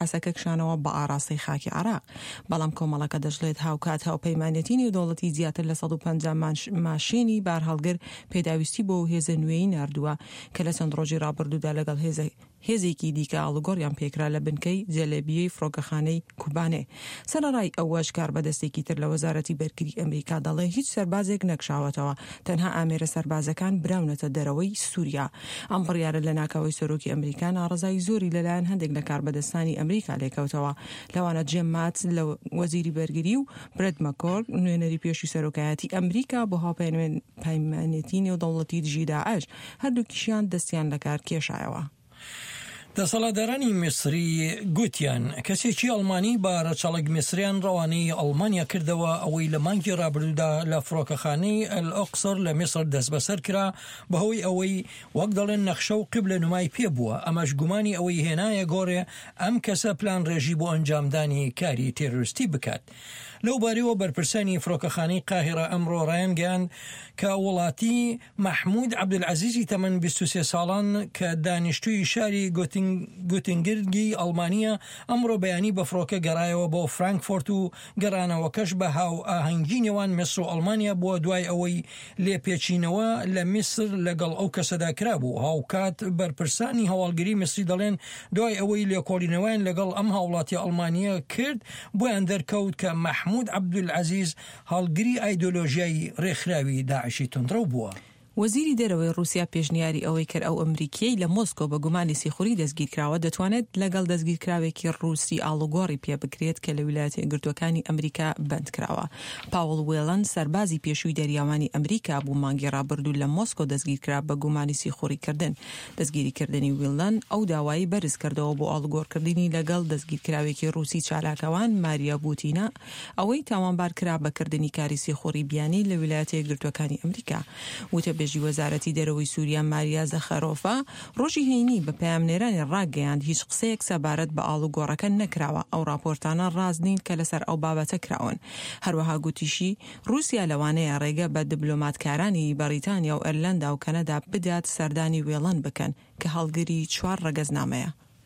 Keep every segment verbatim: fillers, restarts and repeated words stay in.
ئاسەکە کشانەوە بە ئاراستەی خاکی عراق. بەڵام کۆمەڵەکە دەژڵێت هاوکات هاوپەیمانێتی نێودەوڵەتی زیاتر لە سەد و پەنجا ماشێنی بارهەڵگر پێداویستی بۆ هێزە نوێی ناردووە کە لە چەند ڕۆژی ڕابردوودا لەگەڵ هێزە هێزێکی دیکە ئاڵوگۆڕیان پێکرا لە بنکەی جەلێبیەی فڕۆکەخانەی کوبانێ. سەرەڕای ئەوەش کاربەدەستێکی تر لە وەزارەتی بەرگری ئەمریکا دەڵێ هیچ سەربازێک نەکشاوەتەوە، تەنها ئامێرە سەربازەکان براونەتە دەرەوەی سووریا. ئەم بڕیارە لە ناکاوی سەرۆکی ئەمریکا ناڕەزایی زۆری لەلایەن هەندێک لە کاربەدەستانی ئەمریکا لێکەوتەوە، لەوانە جێم مات لە وەزیری بەرگری و برێد مەکۆرد نوێنەری پێشی سەرۆکایەتی ئەمریکا بۆ هاوپەیمانێتی نێودەوڵەتی دژی داعش هەردووکیشیان دەستیان لە کار کێشایەوە. دەسەڵاتدارانی میسری گوتیان کەسێکی ئەڵمانی بە ڕەچەڵک میسریان ڕەوانەی ئەڵمانیا کردەوە ئەوەی لە مانگی ڕابردوودا لە فڕۆکەخانەی ئەل-ئەقسەر لە میسر دەست بەسەر کرا بەهۆی ئەوەی وەک دەڵێن نەخشە و قیبلە نمای پێبووە. ئەمەش گومانی ئەوەی هێنایە گۆڕێ ئەم کەسە پلان ڕێژی بۆ ئەنجامدانی کاری تێرۆریستی بکات. لەو بارەوە بەرپرسانی فڕۆکەخانەی قاهیرە ئەمڕۆ ڕایانگەیاند کە وڵاتی مەحموود عەبدولعەزیزی تەمەن بیست و سێ ساڵان کە دانیشتووی شاری گوتنگرگی ئەڵمانیە ئەمڕۆ بەیانی بە فڕۆکە گەڕایەوە بۆ فرانکفۆرت و گەڕانەوەکەش بە هاو ئاهەنگی نێوان میسر و ئەڵمانیا بووە دوای ئەوەی لێپێچینەوە لە میسر لەگەڵ ئەو کەسەدا کرابوو. هاوکات بەرپرسانی هەواڵگری میسری دەڵێن دوای ئەوەی لێکۆڵینەوەیان لەگەڵ ئەم هاوڵاتی ئەڵمانیە کرد بۆیان دەرکەوت کە مەحموود عەبدولعەزیز هەڵگری ئایدۆلۆژیای ڕێکخراوی داعشی تونندڕەو بووە. وەزیری دەرەوەی رووسیا پێشنیاری ئەوەی کرد ئەو ئەمریکیەی لە مۆسکۆ بە گومانی سیخوری دەستگیرکراوە دەتوانێت لەگەڵ دەستگیرکراوێکی رووسی ئاڵوگۆڕی پێ بکرێت کە لە ویلایەتە یەکگرتووەکانی ئەمریکا بەندکراوە. پاوڵ وێلەن سەربازی پێشووی دەریاوانی ئەمریکا بوو مانگی ڕابردوو لە مۆسکۆ دەستگیرکرا بە گومانی سیخوریکردن. دەستگیریکردنی ویلەن ئەو داوایی بەرز کردەوە بۆ ئاڵوگۆڕکردنی لەگەڵ دەستگیرکراوێکی رووسی چالاکەوان ماریا بوتینە ئەوەی تاوانبار کرا بەکردنی کاری سیخوری بیانی لە ویلایەتە یەکگرتووەکانی ئەمریکا. وتەبێژی وەزارەتی دەرەوەی سووریا ماریا زەخەرۆفا ڕۆژی هەینی بە پەیامنێرانی ڕاگەیاند هیچ قسەیەک سەبارەت بە ئاڵوگۆڕەکە نەکراوە. ئەو راپۆرتانە ڕاست نین کە لەسەر ئەو بابەتە کراون. هەروەها گوتیشی رووسیا لەوانەیە ڕێگە بە دیبلۆماتکارانی بەریتانیا و ئەرلەندا و کەنەدا بدات سەردانی وێڵەن بکەن کە هەڵگری چوار ڕەگەزنامەیە.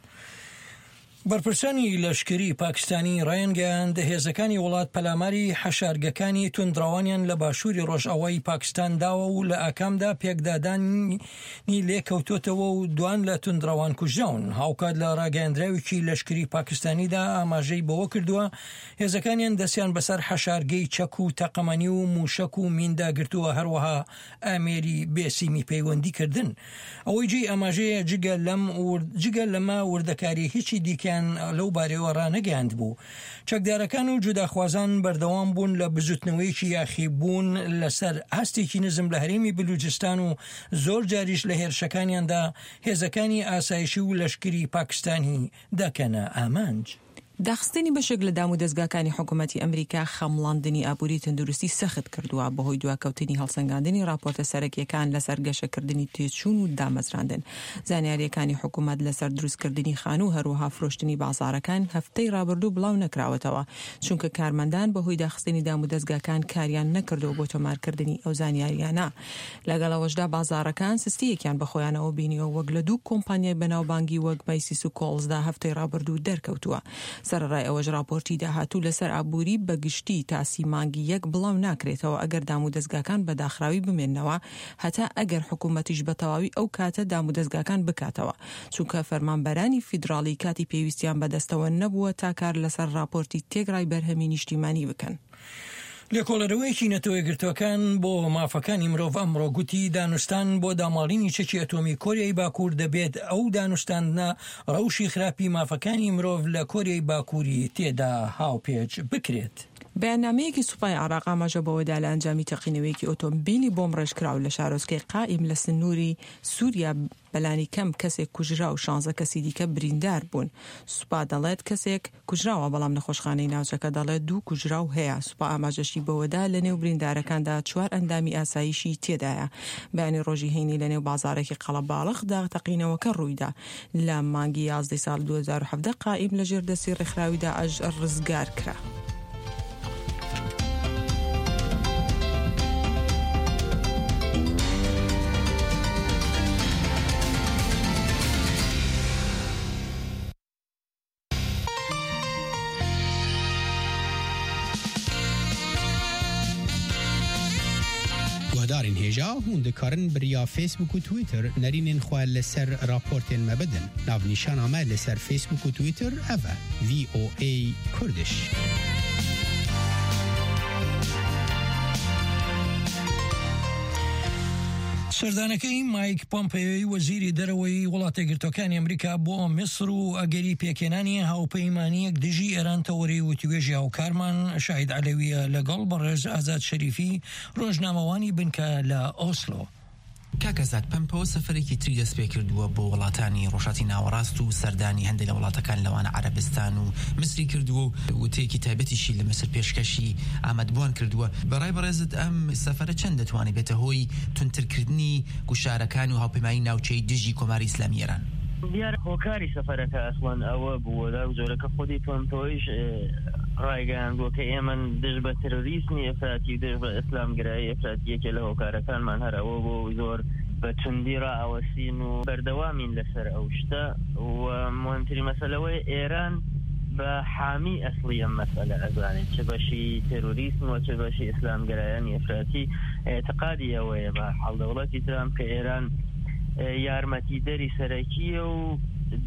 بەرپرسانی لەشکری پاکستانی ڕایانگەیاند هێزەکانی وڵات پەلاماری حەشارگەکانی توندڕەوانیان لە باشووری ڕۆژئاوای پاکستان داوە و لە ئاکامدا پێکدادانی لێکەوتوتەوە و دوان لە توندڕەوان کوژراون. هاوکات لە ڕاگەیاندراوێکی لەشکری پاکستانیدا ئاماژەی بەوە کردووە هێزەکانیان دەستیان بەسەر حەشارگەی چەک و تەقەمەنی و موشک و میندا گرتووە، هەروەها ئامێری بێسیمی پەیوەندی کردن. ئەوەی جێی ئاماژەیە جگە لەم جگە لەما وردەکاری هیچی دیکە لەو بارەوە ڕانەگەاند بوو. چەکدارەکان و جوداخوازان بەردەوام بوون لە بزوتنەوەیکی یاخیبوون لەسەر هەستێکی نزم لە هەرێمی بلوچستان و زۆر جاریش لە هێرشەکانیاندا هێزەکانی ئاسایشی و لەشکری پاکستانی دەکەنە ئامانج. داخستنی بەشێک لە دام و دەستگاکانی حکوومەتی ئەمریکا خەمڵاندنی ئابووری تەندروستی سەخت کردووە بەهۆی دواکەوتنی هەڵسەنگاندنی راپۆرتە سەرەکیەکان لەسەر گەشەکردنی تێچوون و دامەزراندن. زانیاریەکانی حکوومەت لەسەر دروستکردنی خانوو هەروەها فرۆشتنی بازاڕەکان هەفتەی ڕابردوو بڵاو نەکراوەتەوە چونکە کارمەندان بەهۆی داخستنی دام و دەستگاکان کاریان نەکردەوە بۆ تۆمارکردنی ئەو زانیاریانە. لەگەڵەوەشدا بازاڕەکان سستیەکیان بەخۆیانەوە بینیەوە وەک لە دوو کۆمپانیای بەناوبانگی وەک مایسیس و کۆڵزدا هەفتەی ڕابردوو دەرکەوتووە. سەرڕای ئەوەش راپۆرتی داهاتوو لەسەر ئابووری بەگشتی تاسی مانگی یەک بڵاو ناکرێتەوە ئەگەر دام و دەستگاکان بەداخراوی بمێننەوە، هەتا ئەگەر حکوومەتیش بە تەواوی ئەو کاتە دام و دەستگاکان بکاتەوە، چونکە فەرمانبەرانی فیدراڵی کاتی پێویستیان بەدەستەوە نەبووە تا کار لەسەر راپۆرتی تێگڕای بەرهەمی نیشتیمانی بکەن. لێکۆڵەرەوەیەکی نەتەوە یەکگرتووەکان بۆ مافەکانی مرۆڤ ئەمڕۆ گوتی دانوستان بۆ داماڵینی چەکی ئەتۆمی کۆریای باکوور دەبێت ئەو دانوستاندنە ڕەوشی خراپی مافەکانی مرۆڤ لە کۆریای باکووری تێدا هاوپێچ بکرێت. بەیاننامەیەکی سوپای عێراق ئاماژە بەوەدا لە ئەنجامی تەقینەوەیەکی ئۆتۆمبیلی بۆم ڕێژکراو لە شارۆچکەی قائیم لە سنووری سووریا بەلانی کەم کەسێک کوژرا و شانزە کەسی دیکە بریندار بوون. سوپا دەڵێت کەسێک کوژراوە، بەڵام نەخۆشخانەی ناوچەکە دەڵێت دوو کوژراو هەیە. سوپا ئاماژەشی بەوەدا لە نێو بریندارەکاندا چوار ئەندامی ئاسایشی تێدایە. بەیانی ڕۆژی هەینی لە نێو بازارێکی قەڵەباڵغدا تەقینەوەکە ڕوویدا. لە مانگی یازدەی ساڵ دوو هەزار و حەڤدە قائیم لە ژێردەستی ڕێکخراویدا ئەژ ڕزگار کرا. دارین هجا هوند کارن بریا فیسبوک و تویتر نرینن خواه لسر راپورتین مبدن ناو نشان آمه لسر فیسبوک و تویتر اوه وی او ای کردش. سەردانەکەی مایک پۆمپێۆی وەزیری دەرەوەی وڵاتە یەکگرتووەکانی ئەمریکا بۆ میسر و ئەگەری پێکێنانی هاوپەیمانیەک دژی ئێران تەوەری و توێژی هاوکارمان شاهید عەلەویە لەگەڵ بەڕێز ئازاد شەریفی ڕۆژنامەوانی بنکە لە ئۆسلۆ. کاکەزاد پەمپەوە سەفەرێکی تری دەست پێ کردووە بۆ وڵاتانی ڕۆژهەڵاتی ناوەڕاست و سەردانی هەندێک لە وڵاتەکان لەوانە عەرەبستان و مسری کردووە و وتەیەکی تایبەتیشی لە مسر پێشکەشی ئامادەبووان کردووە. بەڕای بەڕێزت ئەم سەفەرە چەند دەتوانێت بێتە هۆی تونترکردنی گوشارەکان و هاوپەیمانی ناوچەی دژی کۆماری ئیسلامی ئێران؟ دیارە هۆکاری سەفەرەکە ئەسڵەن ئەوە بووە و جۆرەکە خودی پۆمپۆیش ڕایگەیاندووە کە ئێمە دژ بە تێرۆریزمی ئەفراطی دژ بە ئیسلامگرایی ئەفراتیەکێ لە هۆکارەکانمان هەر ئەوە بۆ زۆر بە توندی ڕائەوەسین و بەردەوامین لەسەر ئەو شتە و مهمترین مەسەلەوەی ئێران بە حامی ئەسڵی ئەم مەسەلە ئەزانێت چه بەشی تێرۆریزم و چه بەشی ئیسلامگرایانی ئەفراطی اعتقادی ئەوەیە بە هەڵدەوڵەتی ترامپ کە ئێران یارمەتیدەری سەرەکیە و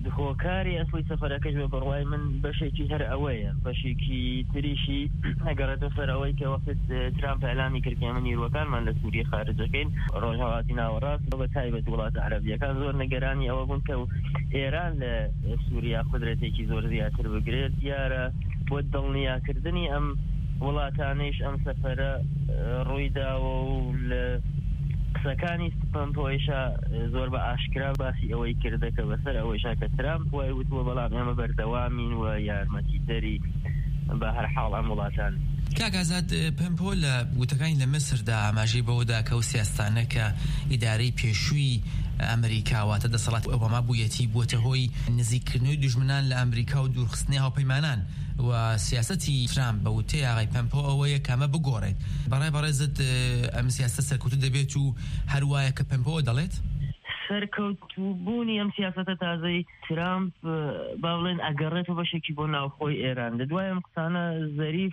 هۆکاری ئەسڵی سەفەرەکەش بە بڕوای من بەشێکی هەر ئەوەیە. بەشێکی تریشی ئەگەڕێتە سەر ئەوەی کە وەخت ترامپ ئەلامی کرد ئێمە نیروەکانمان لە سووریە خارجەکەین ڕۆژهەڵاتی ناوەڕاست بە تایبەت وڵاتە عەرەبیەکان زۆر نەگەرانی ئەوە بوون کە ئێران لە سووریا قودرەتێکی زۆر زیاتر بگرێت دیارە بۆ دڵنیاکردنی ئەم وڵاتانەیش ئەم سەفەرە ڕوویداوە و لە قسەکانی پۆمپۆیشە زۆر بە ئاشکرا باسی ئەوەی کردە کە بەسەر ئەوەیشا کە ترامپ وای وتووە بەڵام ئێمە بەردەوامین و یارمەتیدەری بە هەر حاڵ ئەم وڵاتان. کاکەزاد پەمپۆ لە وتەکانی لە مسردا ئاماژەی بەوەدا کە ئەو سیاستانە کە ئیدارەی پێشووی ئەمریکاواتە دەسەڵات ئۆباما بوویەتی بووەتە هۆی نزیککردنەوەی دوژمنان لە ئەمریکا و دوورخستنی هاوپەیمانان و سیاسەتی ترامپ بە وتەی ئاغای پەمپۆ ئەوەیە کەمە بگۆڕێت. بەڕای بەڕێزت ئەم سیاسە سەرکەوتو دەبێت و هەروایە کە پەمپۆ دەڵێت؟ سەرکەوتوبوونی ئەم سیاسەتە تازەی ترامپ با بڵێن ئەگەڕێتەوە بەشێکی بۆ ناوخۆی ئێران. لەدوای ئەم قسانە زەریف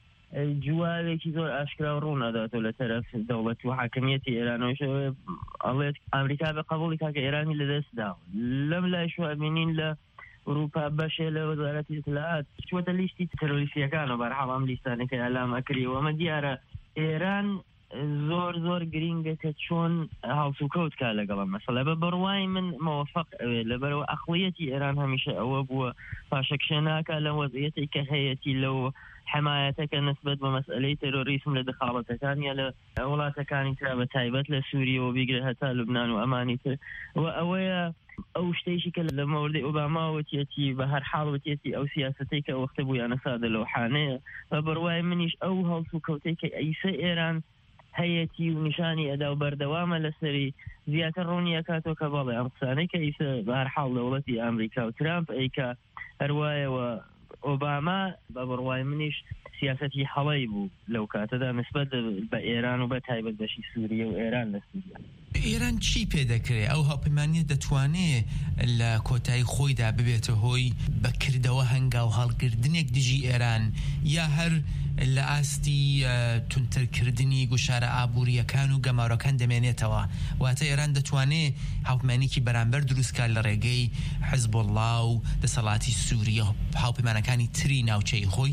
جوالێکی زۆر ئاشکرا و ڕوونەداتەوە لە تەرەف دەوڵەت و حاکمیەتی ئێرانەوەش ئەڵێت ئەمریکا بە قبوڵی کاکە ئێرانی لەدەستدا. لەم لای شو ئەبینین لە ئوروپا بەشێ لە وەزارەتی ئیتلاعات چوەتە لیستی تەرۆریستیەکانەوە بەرحاڵ ئەم لیستانێکە ئەلام ئەکریەوە. ئەمە دیارە ئێران زۆر زۆر گرینگە کە چۆن هاوسوکەوت کا لەگەڵ مەسەلە بە بڕوای من مەوەفەق ئەوێ لەبەرەوە ئەقڵیەتی ئێران هەمیشە ئەوە بووە پاشەکشێناکە لە وەزعیەتی کە هەیەتی لەو حمایەتەکە نسبەت بە مەسئلەی تێرۆریسم لە دەخاڵەتەکان یا لە وڵاتەکانی ترا بە تایبەت لە سووریە و بیگرێت هەتا لوبنان و ئەمانی تر و ئەوەیە ئەو شتێکی کە لە مەوردی ئۆباما وتیەتی بە هەر حاڵ وتیەتی ئەو سیاسەتەی کە وەختە بوو یانە سادە لەو حانەیە بە بڕوای منیش ئەو هەڵسوکەوتەی کە ئەیسە ئێران هەیەتی و نیشانی ئەدا و بەردەوامە لەسەری زیاتر ڕوونیە کاتۆ کە بەڵێ ئەم قسانەی کە ئیسە بە هەر حاڵ دەوڵەتی ئەمریکا و ترامپ ئەیکە هەروایەوە ئۆباما بە بڕوای منیش سیاسەتی هەڵەی بوو لەو کاتەدا نسبەت بە ئێران و بە تایبەت بەشی سووریە و ئێران لە سووریا. ئێران چی پێدەکرێت؟ ئەو هاوپەیمانیە دەتوانێت لە کۆتایی خۆیدا ببێتە هۆی بەکردەوە هەنگاو هەڵگرتنێک دژی ئێران یا هەر لە ئاستی تونترکردنی گوشارە ئابوووریەکان و گەماڕەکان دەمێنێتەوە؟ واتە ئێران دەتوانێت هاوپەیمانێکی بەرامبەر دروستکات لە ڕێگەی حیزبوڵڵا و دەسەڵاتی سووریە هاوپەیمانەکانی تری ناوچەی خۆی؟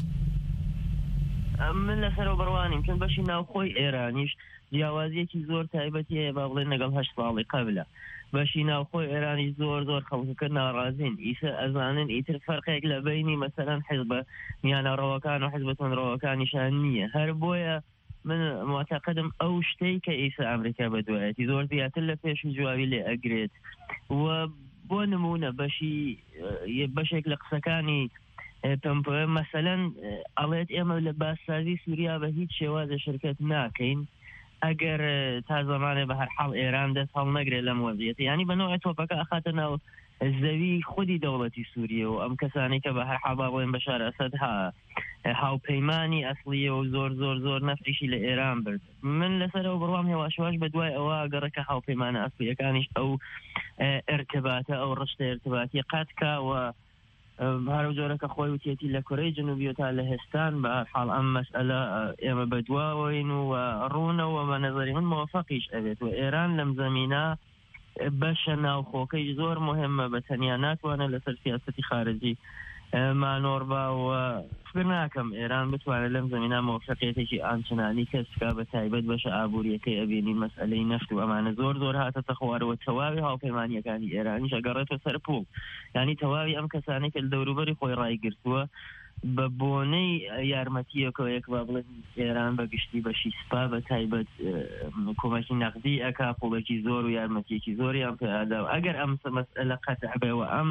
من لەسەرەوە بڕوانیم چون بەشی ناوخۆی ئێرانیش جیاوازیەکی زۆر تایبەتیە با بڵێن لەگەڵ هەشت ساڵی قەبلە. بەشی ناوخۆی ئێرانی زۆر زۆر خەڵکەکە ناڕازین ئیسە ئەزانن ئیتر فەرقێک لە بینی مەسەلەن حیزبە میانەڕەوەکان و حیزبە تەنڕەوەکانیشان نییە. هەر بۆیە من معتەقدم ئەو شتەی کە ئیسە ئەمریکا بەدوایەتی زۆر زیاتر لە پێشی جواوی لێ ئەگرێت و بۆ نمونە بەشی بەشێک لە قسەکانی پەمپۆ مەسەلەن ئەڵێت ئێمە لە باسسازی سووریا بە هیچ شێوازە شرکەت ناکەین ئەگەر تا زمانێ بە هەر حاڵ ئێران دەست هەڵ نەگرێت لەم وەزعیەتە. یعنی بە نوعی تۆپەکە ئەخاتە ناو زەوی خودی دەوڵەتی سووریە و ئەم کەسانی کە بە هەر حاڵ با بڵێن بەشار ئەسەد هاوپەیمانی ئەسڵیە و زۆر زۆر زۆر نەفریشی لە ئێران برد. من لەسەرەوە بڕوام هێواشواش بە دوای ئەوە گەڕەکە هاوپەیمانە ئەسڵیەکانیش ئەو ئێرتباتە ئەو ڕشتە ئێرتباتی قەتکە و هەرو جۆرەکە خۆی وتێتی لە کورەی جنوبی و تا لە هێستان بە هەر حاڵ ئەم مەسئلە ئێمە بەدواوەین و ڕوونەوە بە نەزەری من موافقیش ئەبێت و ئێران لەم زەمینە بەشە ناوخۆکەی زۆر مهمە بە تەنیا ناتوانێت لەسەر سیاسەتی خارجی مانۆڕبا و فکر ناکەم ئێران بتوانێت لەم زەمینە موافقیەتێکی ئانچنانی کەسکا بە تایبەت بەشە ئابوووریەکەی ئەبینی مەسئلەی نەفت و ئەمانە زۆر زۆر هاتەتە خوارەوە تەواوی هاوپەیمانیەکانی ئێرانیش ئەگەڕێتەوە سەر پۆ یعنی تەواوی ئەم کەسانەی کە لە دەوروبەری خۆی ڕایگرتووە بە بۆنەی یارمەتیەکەوە یەک با بڵێن ئێران بەگشتی بەشی سپا بە تایبەت کۆمەکی نەقدی ئەکا پۆڵێکی زۆر و یارمەتیەکی زۆریان پێدا و ئەگەر ئەم مەسئلە قەتع بێەوە ئەم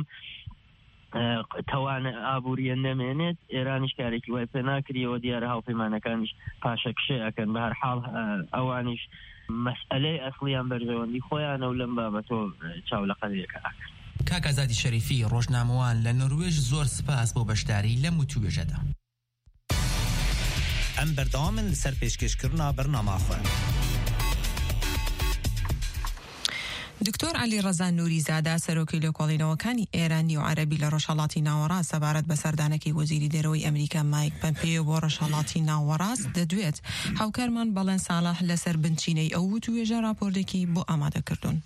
توان ئابووریە نەمێنێت ئێرانیش کارێکی وای پێ ناکریەوە دیارە هاوپەیمانەکانیش پاشەکشێ ئەکەن بە هەر حاڵ ئەوانیش مەسئلەی ئەسڵیان بەرژەوەندی خۆیانە و لەم بابەتۆ چاو لە قەدێکە ئاکەن. کاک ئازادی شەریفی ڕۆژنامەوان لە نۆروێژ زۆر سپاس بۆ بەشداری لەم وتووێژەدا. ئەم بەردەوامن لەسەر پێشکەشکردنا بەرنامە خۆ. دکتۆر علی ڕەزا نووریزادە سەرۆکی لێکۆڵینەوەکانی ئێرانی و عەرەبی لە ڕۆژهەڵاتی ناوەڕاست سەبارەت بە سەردانەکەی وەزیری دەرەوەی ئەمریکا مایک پۆمپێیۆ بۆ ڕۆژهەڵاتی ناوەڕاست دەدوێت. هاوکارمان بەڵێن ساڵح لەسەر بنچینەی ئەو وتووێژە راپۆرتێکی بۆ ئامادەکردوون.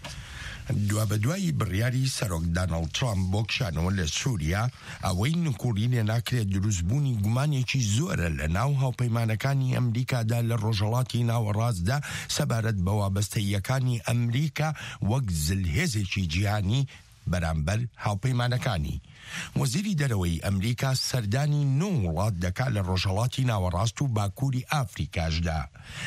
دوا بەدوای بڕیاری سەرۆک دانەڵد ترامپ بۆ کشانەوە لە سووریا ئەوەی نکوڕی لێ ناکرێت دروستبوونی گومانێکی زۆرە لە ناو هاوپەیمانەکانی ئەمریکادا لە ڕۆژهەڵاتی ناوەڕاستدا سەبارەت بە وابەستەییەکانی ئەمریکا وەک زلهێزێکی جیهانی بەرامبەر هاوپەیمانەکانی. وەزیری دەرەوەی ئەمریکا سەردانی نۆ وڵات دەکات لە ڕۆژهەڵاتی ناوەڕاست و باکووری ئافریکاشدا.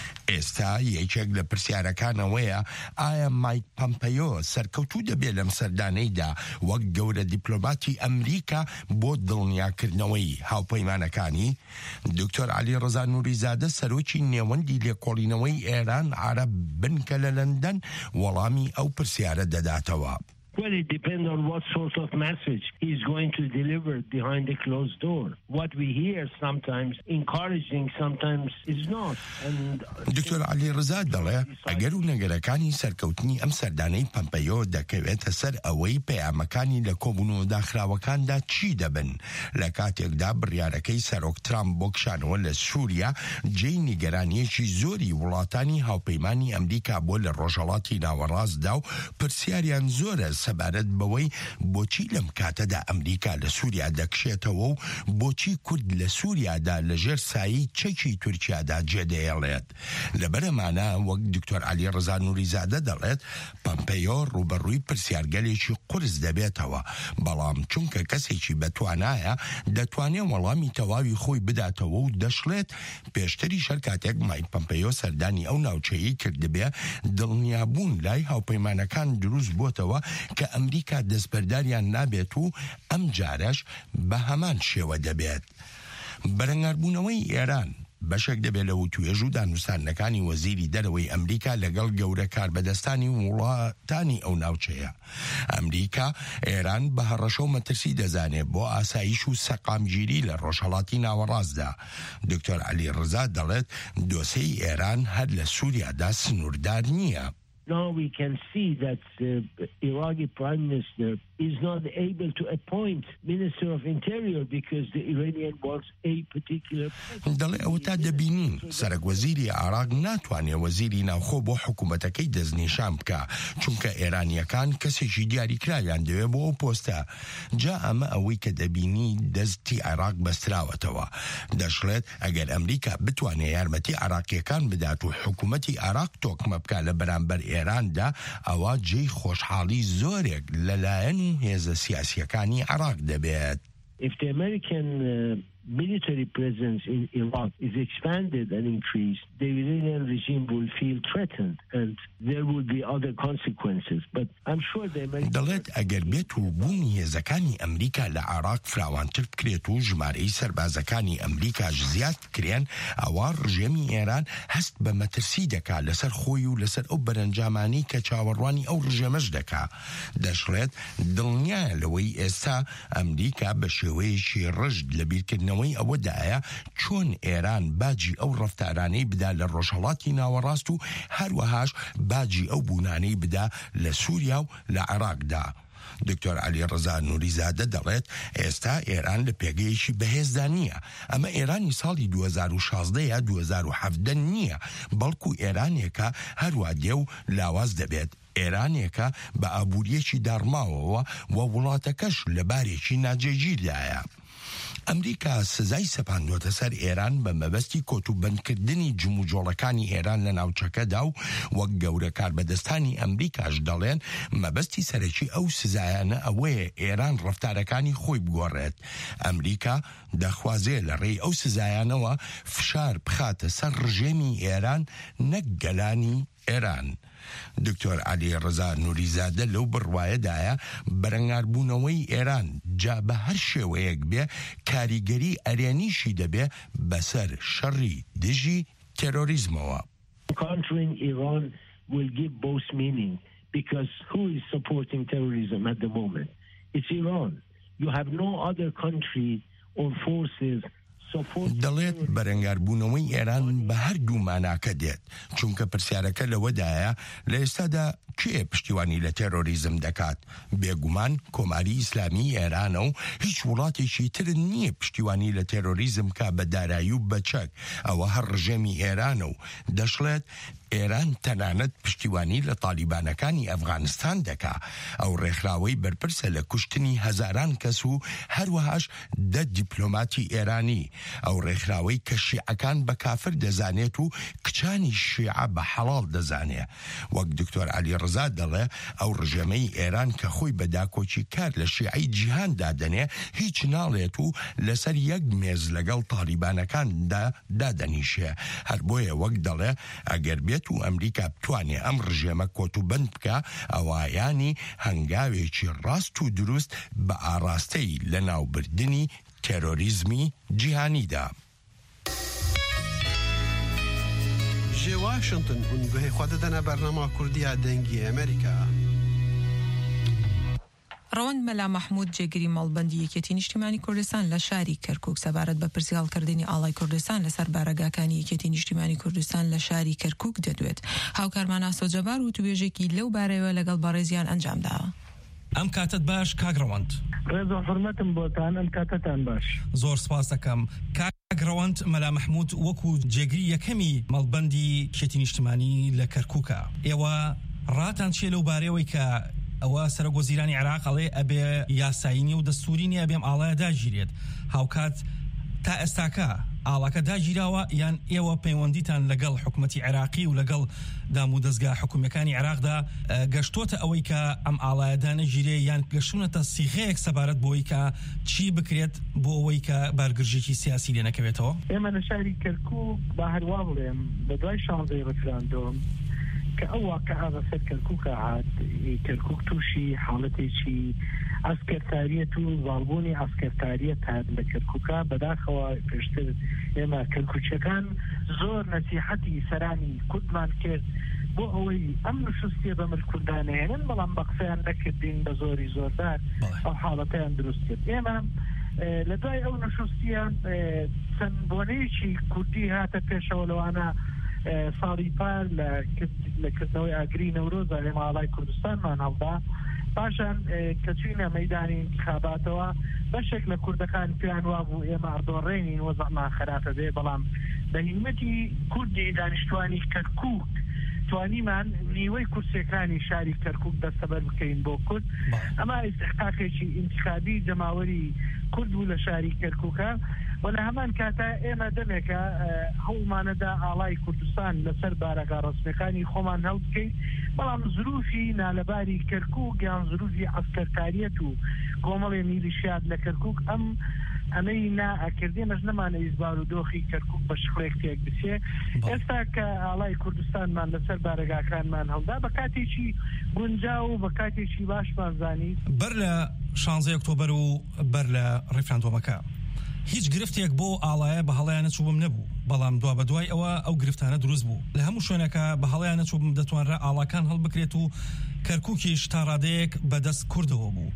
ئێستا یەکێک لە پرسیارەکانەوەیە ئایا مایک پۆمپێیۆ سەرکەوتوو دەبێت لەم سەردانەیدا وەک گەورە دیپلۆماتی ئەمریکا بۆ دڵنیاکردنەوەی هاوپەیمانەکانی. دکتۆر علی ڕەزا نووریزادە سەرۆکی نێوەندی لێکۆڵینەوەی ئێران عەرەب بنکە لە لەندەن وەڵامی ئەو پرسیارە دەداتەوە. Well, it depends on what sort of message he's going to deliver behind the closed door. What we hear sometimes encouraging, sometimes is not. And دکتۆر علی ڕەزا دەڵێ ئەگەر و نەگەرەکانی سەرکەوتنی ئەم سەردانەی پۆمپێیۆ دەکەوێتە سەر ئەوەی پەیامەکانی لە کۆبوونەوە داخراوەکاندا چی دەبن. لە کاتێکدا بڕیارەکەی سەرۆک ترامپ بۆ کشانەوە لە سووریا جێی نیگەرانیەکی زۆری وڵاتانی هاوپەیمانی ئەمریکا بۆ لە ڕۆژهەڵاتی ناوەڕاستدا و پرسیاریان زۆرە سەبارەت بەوەی بۆچی لەم کاتەدا ئەمریکا لە سووریا دەکشێتەوە و بۆچی کورد لە سووریادا لەژێر سایی چەکی تورکیادا جێدەیەڵێت. لەبەرەمانە وەک دکتۆر علی ڕەزا نووریزادە دەڵێت پۆمپێیۆ ڕوبەڕووی پرسیارگەلێکی قورس دەبێتەوە، بەڵام چونکە کەسێکی بەتوانایە دەتوانێت وەڵامی تەواوی خۆی بداتەوە و دەشڵێت پێشتری شەر کاتێک مایک پۆمپێیۆ سەردانی ئەو ناوچەیی کردبێ دڵنیابوون لای هاوپەیمانەکان دروست بۆتەوە کە ئەمریکا دەستبەرداریان نابێت و ئەم جارەش بە هەمان شێوە دەبێت. بەرەنگاربوونەوەی ئێران بەشێک دەبێت لە وتوێژ و دانووسانەکانی وەزیری دەرەوەی ئەمریکا لەگەڵ گەورە کاربەدەستانی وڵاتانی ئەو ناوچەیە. ئەمریکا ئێران بە هەڕەشە و مەترسی دەزانێت بۆ ئاسایش و سەقامگیری لە ڕۆژهەڵاتی ناوەڕاستدا. دکتۆر علی ڕەزا دەڵێت دۆسەی ئێران هەر لە سووریادا سنووردار نییە. now we can see that the Iraqi Prime Minister is not able to appoint Minister of Interior because the Iranian wants a particular دەڵێ ئەوە تا دەبینین سەرک وەزیری عێراق ناتوانێت وەزیری ناوخۆ بۆ حکوومەتەکەی دەستنیشان بکە چونکە ئێرانیەکان کەسێکی دیاریکراویان دەوێت بۆ ئەو پۆستە. جا ئەمە ئەوەی کە دەبینی دەستی عێراق بەستراوەتەوە. دەشڵێت ئەگەر ئەمریکا بتوانێت یارمەتی عێراقیەکان بدات و حکوومەتی عێراق تۆکمە بکات لە بەرامبەر ئێراندا ئەوە جێی خۆشحاڵی زۆرێک لەلایەن و هێزە سیاسیەکانی عێراق دەبێت. If the American uh, military presence in Iraq is expanded and increased, the Iranian regime will feel threatened and there will be other consequences. But I'm sure the American... دەڵێت ئەگەر بێت و بوونی هێزەکانی ئەمریکا لە عێراق فراوانتر بکرێت و ژمارەی سەربازەکانی ئەمریکاش زیاد بکرێن، ئەوە ڕژێمی ئێران هەست بە مەترسی دەکات لەسەر خۆی و لەسەر ئەو بەرەنجامانی کە چاوەڕوانی ئەو ڕژێمەش دەکات. دەشڵێت دڵنیایە لەوەی ئێستا ئەمریکا بە شێوەیەکی ڕژد لە بیرکردنەوەی ئەوەدایە چۆن ئێران باجی ئەو ڕەفتارانەی بدا لە ڕۆژهەڵاتی ناوەڕاست و هەروەهاش باجی ئەو بوونانەی بدا لە سووریا و لە عێراقدا. دکتۆر علی ڕەزا نوریزادە دەڵێت ئێستا ئێران لە پێگەیەکی بەهێزدا نییە. ئەمە ئێرانی ساڵی دوو هەزار و شازدە یا دوو هەزار و حەڤدە نییە، بەڵکو ئێرانێکە هەروە دێ و لاواز دەبێت. ئێرانێکە بە ئابووریەکی داڕماوەوە و وڵاتەکەش لە بارێکی ناجێگیردایە. ئەمریکا سزای سەپاندۆتە سەر ئێران بە مەبەستی کۆتوبەندکردنی جموجۆڵەکانی ئێران لە ناوچەکەدا و وەک گەورە کاربەدەستانی ئەمریکاش دەڵێن مەبەستی سەرەکی ئەو سزایانە ئەوەیە ئێران ڕەفتارەکانی خۆی بگۆڕێت. ئەمریکا دەخوازێ لە ڕێی ئەو سزایانەوە فشار بخاتە سەر ڕژێمی ئێران نەک گەلانی ئێران. دکتۆر علی ڕەزا نوریزادە لەو بڕوایەدایە بەرەنگاربوونەوەی ئێران جا بە هەر شێوەیەک بێ کاریگەری ئەرێنیشی دەبێ بەسەر شەڕی دژی تێرۆریزمەوە. Countering Iran will give both meaning because who is supporting terrorism at the moment? It's Iran. You have no other country or forces دەڵێت بەرەنگاربوونەوەی ئێران بە هەردوو ماناکە دێت، چونکە پرسیارەکە لەوەدایە لە ئێستادا کێ پشتیوانی لە تێرۆریزم دەکات؟ بێگومان کۆماری ئیسلامی ئێرانە و هیچ وڵاتێکی تر نییە پشتیوانی لە تێرۆریزم کا بە دارایی و بەچەک. ئەوە هەر ڕژێمی ئێرانە و دەشڵێت ئێران تەنانەت پشتیوانی لە تالیبانەکانی ئەفغانستان دەکا. ئەو ڕێکخراوەی بەرپرسە لە کوشتنی هەزاران کەس و هەروەهاش دە دیپلۆماتی ئێرانی. ئەو ڕێکخراوەی کە شیعەکان بە کافر دەزانێت و کچانی شیعە بە حەڵاڵ دەزانێ. وەک دکتۆر علی ڕەزا دەڵێ ئەو ڕژەمەی ئێران کە خۆی بە داکۆچی کار لە شیعەی جیهان دادەنێ هیچ ناڵێت و لەسەر یەک مێز لەگەڵ تالیبانەکاندا دادەنیشێ. هەر بۆیە وەک دەڵێ ئەگەر بێت و ئەمریکا بتوانێ ئەم ڕژێمە کۆتوبەند بکە ئەوایانی هەنگاوێکی ڕاست و دروست بە ئاراستەی لە ناوبردنی تێرۆریزمی جیهانیدا. جێ واشنگتن هون گوهی خوا دەدەنە بەرنامە کوردیا دەنگی ئەمریکا. ڕەوەند مەلا مەحموود جێگیری مەڵبەندی یەکێتی نیشتیمانی کوردستان لە شاری کەرکووک سەبارەت بە پرسیالکردنی ئاڵای کوردستان لەسەر بارەگاکانی یەکێتی نیشتیمانی کوردستان لە شاری کەرکووک دەدوێت. هاوکارمان ئاسۆ جەبار و توێژێکی لەو بارەوە لەگەڵ بەڕێزیان ئەنجامداوە. ئەم کاتت باش کاگڕەوەند. ڕێز و حورمەتم بۆتان، ئەم کاتتان باش. زۆر سپاس دەکەم. کاگڕەوەند مەلا مەحموود وەکو جێگیری یەکەمی مەڵبەندی یەکێتی نیشتیمانی لە کەرکووکە، ئێوە ڕاتان چێ لەو بارەوەی کە ئەوە سەرۆکوەزیرانی عێراق ئەڵێ ئەبێ یاسایینی و دەستوری نیە ئەبێم ئاڵایە داگیرێت. هاوکات تا ئێستاکە ئاڵاکە داگیراوە یان ئێوە پەیوەندیتان لەگەڵ حکوومەتی عێراقی و لەگەڵ دام و دەستگا حکوومیەکانی عێراقدا گەشتۆتە ئەوەی کە ئەم ئاڵایەدا نەگیرێ یان گەشتونەتە سیغەیەک سەبارەت بۆی کە چی بکرێت بۆ ئەوەی کە بارگرژێکی سیاسی لێ نەکەوێتەوە؟ ئێمە لە شاری کەرکووک با هەروە بڵێم بە دوای شانزەی ڕفراندۆم کە ئەو واقعە بەسەر کەرکووکە هات، کەرکووک تووشی حاڵەتێکی ئەسکەرتاریەت و زاڵبوونی ئەسکەرتاریەت هات لە کەرکووکە. بەداخەوە پێشتر ئێمە کەرکووچەکان زۆر نەسیحەتی سەرانی کوردمان کرد بۆ ئەوەی ئەم نوشستیە بە ملک کوردانە هێنن، بەڵام بە قسەیان نەکردین بە زۆری زۆردار ئەو حاڵەتیان دروست کرد. ئێمە لە دوای ئەو نوشستیە چەند بۆنەیەکی کوردی هاتە پێشەوە لەوانە ساڵی پار لە کردنەوەی ئاگری نەورۆز لە ماڵای کوردستانمان هەڵدا. پاشان کە چوینە مەیدانی انتخاباتەوە بەشێک لە کوردەکان پێیان وا بوو ئێمە ئەڕدۆڕێنین وەزعمان خراپە بێ، بەڵام بە هیمەتی کوردی دانیشتوانی کەرکووک توانیمان نیوەی کورسەکانی شاری کەرکووک دەستەبەر بکەین بۆ کورد. ئەمە ئیستحقاقێکی ئینتخابی جەماوەری کورد بوو لە شاری کەرکووکە و لە هەمان کاتە ئێمە دەمێکە هەوڵمانەدا ئاڵای کوردستان لەسەر بارەگا ڕسمیەکانی خۆمان هەڵ بکەین، بەڵام زروفی نالەباری کەرکووک یان زروفی عەسکەرتاریەت و کۆمەڵی میلیشیات لە کەرکووک ئەم ئەمەی نائەکردێ مەش نەمانە ئیزبار و دۆخی کەرکووک بە شخڵێک تێک بچێ. ئێستا کە ئاڵای کوردستانمان لەسەر بارەگاکانمان هەڵدا بە کاتێکی گونجا و بە کاتێکی باشمان زانی بەر لە شانزەی ئۆکتۆبەر و بەر لە ڕێفراندۆمەکە هیچ گرفتێک بۆ ئاڵایە بە هەڵەیانە چوبم نەبوو، بەڵام دوا بە دوای ئەوە ئەو گرفتانە دروست بوو. لە هەموو شوێنەکە بە هەڵەیانە چوبم دەتوانرا ئاڵاکان هەڵبکرێت و کەرکووکیش تا ڕادەیەک بەدەست کوردەوە بوو.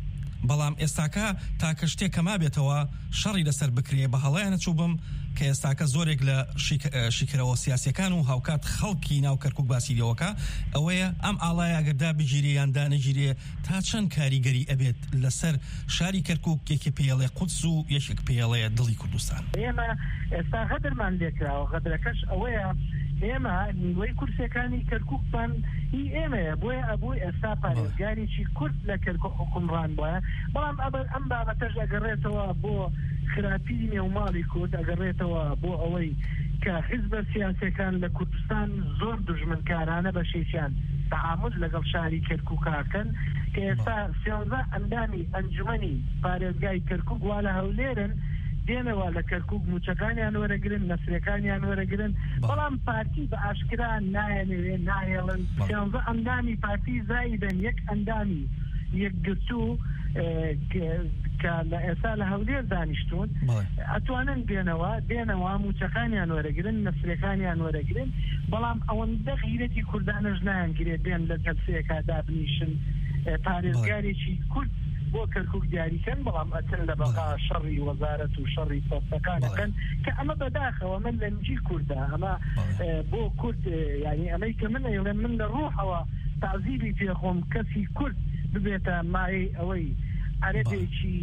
بەڵام ئێستاکە تاکە شتێک کەما بێتەوە شەڕی لەسەر بکرێ بە هەڵەیانە چوو بم کە ئێستاکە زۆرێک لە شیکرەوە سیاسیەکان و هاوکات خەڵکی ناو کەرکووک باسیەوەکە ئەوەیە ئەم ئاڵای ئەگەردا بگیرێ یاندا نەگیرێ تا چەند کاریگەری ئەبێت لەسەر شاری کەرکووک یەکێ پێڵێ قودس و یەکێک پێڵێ دڵی کوردستان. ئێمە ئێستا غەدرمان لێکراوە غەدرەکەش ئەوەیە ئێمە نیوەی کورسەکانی کەرکووکمان هی ئێمەیە بۆیە ئەبووی ئێستا پارێزگاریی کورد لە کەرکووک حکومڕان بووە بەڵام ئەم بابەتەش ئەگەڕێتەوە بۆ خراپی نێوماڵی کورد ئەگەڕێتەوە بۆ ئەوەی کە حیزبە سیاسەکان لە کوردستان زۆر دژمنکارانە بە شێچیان تعامل لەگەڵ شاری کەرکووکاکەن کە ئێستا سیانزە ئەندامی ئەنجومەنی پارێزگای کەرکووک وا لە هەولێرن دێنەوە لە کەرکووک موچەکانیان وەرەگرن نەسرەکانیان وەرەگرن بەڵام پارتی بە ئاشکرا نایەنێ نایەڵن سیانزە ئەندامی پارتی زایدن یەک ئەندامی یەکگرتوو کە لە ئێستا لە هەولێر دانیشتون ئەتوانن دێنەوە دێنەوە موچەکانیان وەرەگرن نەسرەکانیان وەرەگرن بەڵام ئەوەندە غیرەتی کوردانەش نایانگرێت بێن لە جەلسەیەکا دابنیشن پارێزگارێکی کورد بۆ کەرکووک دیاریکەن بەڵام ئەتن لە بەقا شەڕی وەزارەت و شەڕی سەرسەکانەکەن کە ئەمە بەداخەوە من لە نجی کووردا ئەمە بۆ کورد یعنی ئەمەی کە من ئەیڵێن من لە ڕوحەوە تعزیری پێخۆم کەسی کورد ببێتە مایەی ئەوەی عەرەبێکی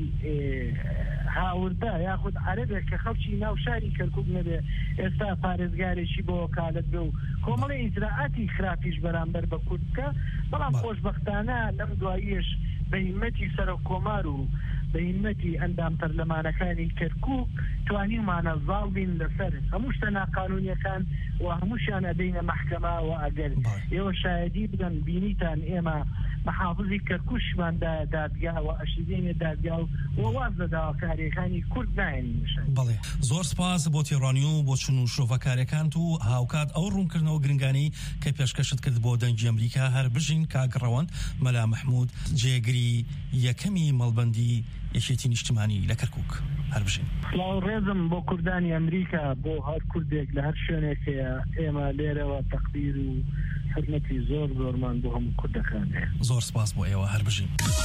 هاوردا یاخود عەرەبێک کە خەڵکی ناو شاری کەرکووک نەبێ ئێستا پارێزگارێکی بۆ وەکالەت بێ و کۆمەڵی ئیجراعاتی خراپیش بەرامبەر بە کورد بکە بەڵام خۆشبەختانە لەم دواییش بە هیمەتی سەرۆک کۆمار و بە هیمەتی ئەندام پەرلەمانەکانی کەرکووک توانیمانە زاڵ بین لەسەر هەموو شتە ناقانونیەکان و هەمووشیان ئەدەینە مەحکەمە و ئەگەر ئێوە شایەدی بدەن بینیتان ئێمە محافظی کەرکووشمان دادگا و ئەشیدێنێ دادگا و واز لە داواکاریەکانی کورد نایەنیشن. بەڵێ زۆر سپاس بۆ تێڕانی و بۆ چون و شۆڤەکارەکان و هاوکات ئەو ڕوونکردنەوە گرنگانی کە پێشکەشت کرد بۆ دەنگی ئەمریکا هەر بژین کاگڕەوەند مەلا محمود جێگری یەکەمی مەڵبەندی یەکێتی نیشتمانی لە کەرکووک هەر بژین. سڵاو ڕێزم بۆ کوردانی ئەمریکا بۆ هەر کوردێک لە هەر شوێنێکەیە ئێمە لێرەوە تەقدیر و حرمەتی زۆر زۆرمان بۆ هەموو کوردەکان هەیە. زۆر سپاس بۆ ئێوە هەر بژین.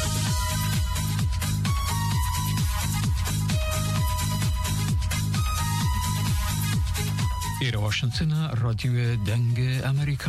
ئێرە واشنتنە ڕادیۆ دەنگ ئەمریکا.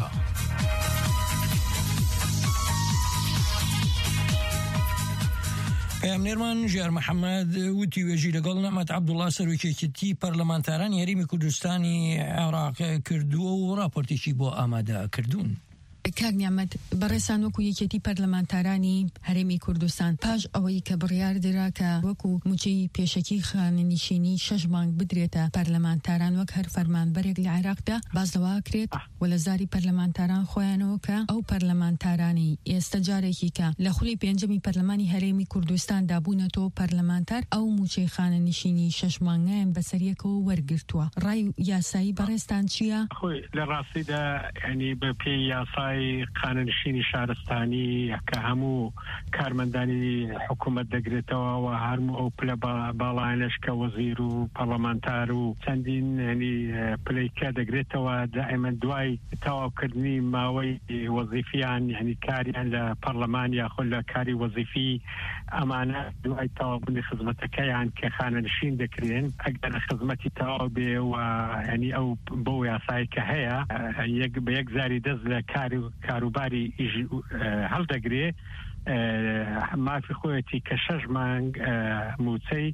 پەیامنێرمان ژیار محەممەد وتی وێژی لەگەڵ نەمەت عەبدوڵڵا سەرۆکێتی پەرلەمانتارانی هەرێمی کوردستانی عێراق کردووە و راپۆرتێکی بۆ ئامادە کردوون. کاگنیامەت بەڕێسان وەکو یەکێتی پەرلەمانتارانی هەرێمی کوردستان پاش ئەوەی کە بڕیار درا کە وەکو موچەی پێشەکی خانەنشینی شەش مانگ بدرێتە پەرلەمانتاران وەک هەر فەرمانبەرێک لە عێراقدا بازەوا کرێت و لە زاری پەرلەمانتاران خۆیانەوە کە ئەو پەرلەمانتارانی ئێستا جارێکی کە لە خولی پێنجەمی پەرلەمانی هەرێمی کوردستان دابوونەتەوە پەرلەمانتار ئەو موچەی خانەنشینی شەش مانگیان بەسەریەکەوە وەرگرتووە. ڕای یاسایی بەڕێستان چییە؟ خۆی لە ڕاستیدا ینی بە پێی یاسای قانونشینی شارستانی کە هەموو کارمەندانی حکوومەت دەگرێتەوە و هەرموو ئەو پلە باڵایەنش کە وەزیر و پەرلەمانتار و چەندین ینی پلەیکە دەگرێتەوە دائیمەن دوای تەواوکردنی ماوەی وەزیفیان ینی کاریان لە پەرلەمان یاخود لە کاری وەزیفی ئەمانە دوای تەواوبوونی خزمەتەکەیان کە خانەنشین دەکرێن ئەگەر خزمەتی تەواو بێ و ینی ئەو بۆ یاسایی کە هەیە یەک بە یەک زاری دەست لە کاری کاروباری هەڵدەگرێ مافی خۆیەتی کە شەش مانگ موچەی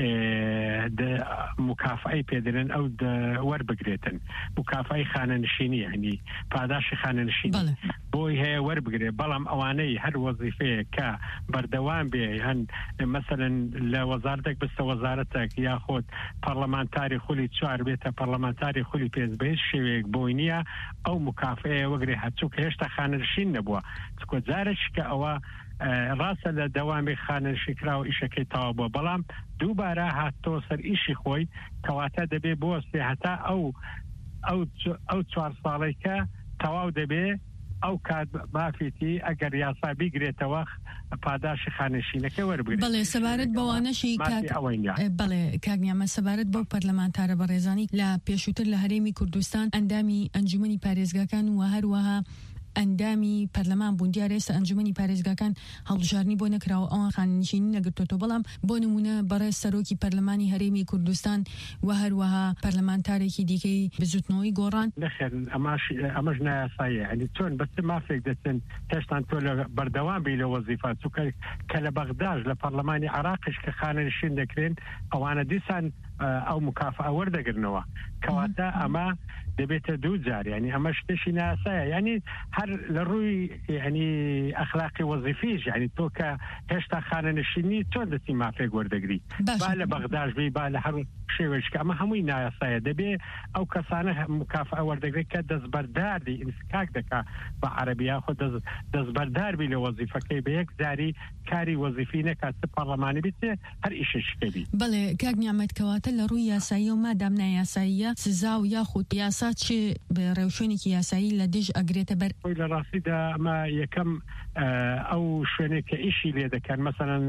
مکافعی پێدرن ئەو وەربگرێتن مکافعی خانەنشینی ینی پاداشی خانەنشینی بۆی هەیە وەربگرێت بەڵام ئەوانەی هەر وەزیفەیە کە بەردەوام بێ هەن مەسەلەن لە وەزارەتێک بستە وەزارەتێک یاخۆت پەرلەمانتاری خولی چوار بێتە پەرلەمانتاری خولی پێنج بێت شێوەیەک بۆی نییە ئەو مکافعەیە وەگرێ هەرچوو کە هێشتا خانەنشین نەبووە چکۆ جارێک کە ئەوە ڕاستە لە دەوامی خانەنشینکرا و ئیشەکەی تەواو بووە بەڵام دووبارە هاتۆ سەر ئیشی خۆی کەواتە دەبێ بۆ سێ هەتا ئەو ئەو چوار ساڵێکە تەواو دەبێ ئەو کات مافێتی ئەگەر یاسا بیگرێتەوە پاداشی خانەنشینەکە وەربگرێت. بەڵێ سەبارەت بەوانەشی بەڵێ کاگنیامە سەبارەت بەو پەرلەمانتارە بەڕێزانی لە پێشووتر لە هەرێمی کوردستان ئەندامی ئەنجومەنی پارێزگاکان و هەروەها ئەندامی پەرلەمان بوون دیارە ئێستا ئەنجومەنی پارێزگاکان هەڵبژارنی بۆ نەکراوە ئەوان خاننشینی نەگرتوۆ بەڵام بۆ نمونە بەڕێز سەرۆکی پەرلەمانی هەرێمی کوردستان و هەروەها پەرلەمانتارێکی دیکەی بزوتنەوەی گۆڕان نەخێر ئەماش ئەمەش نایاساییە ئەنی چۆن بەس مافێک دەچن هێشتان تۆ لە بەردەوام بی لە وەزیفە چووکە کە لە بەغداش لە پەرلەمانی عراقش کە خانەنشین دەکرێن ئەوانە دیسان ئەو مکافە وەردەگرنەوە کەواتە ئەمە دەبێتە دوو جار ینی ئەمە شتێکی ناسایە ینی هەر لە ڕووی ینی ئەخلاقی وەزیفیش ینی تۆ کە هێشتا خانەنشینی چۆن دەچی مافێک وەردەگری با لە بەغداش بی با لە هەر شێوەیەشکە ئەمە هەمووی نایاسایە دەبێ ئەو کەسانە مکافە وەردەگرێت کە دەستبەرداری ئینسکاک دەکا بە عەرەبیا خۆ دەستبەردار بی لە وەزیفەکەی بە یەک جاری کاری وەزیفی نەکات پەرلەمانی بیتێ هەر ئیششکەبی بەڵێ کاک نیامەت کەواتە لە ڕووی یاسایی و مادام نایاساییە سزا و یاخود یاسا چ بە ڕێوشێنێکی یاسایی لە دژ ئەگرێتە بەر لە ڕاستیدا ئەمە یەکەم ئەو شوێنێک کە ئیشی لێ دەکەن مەسەڵەن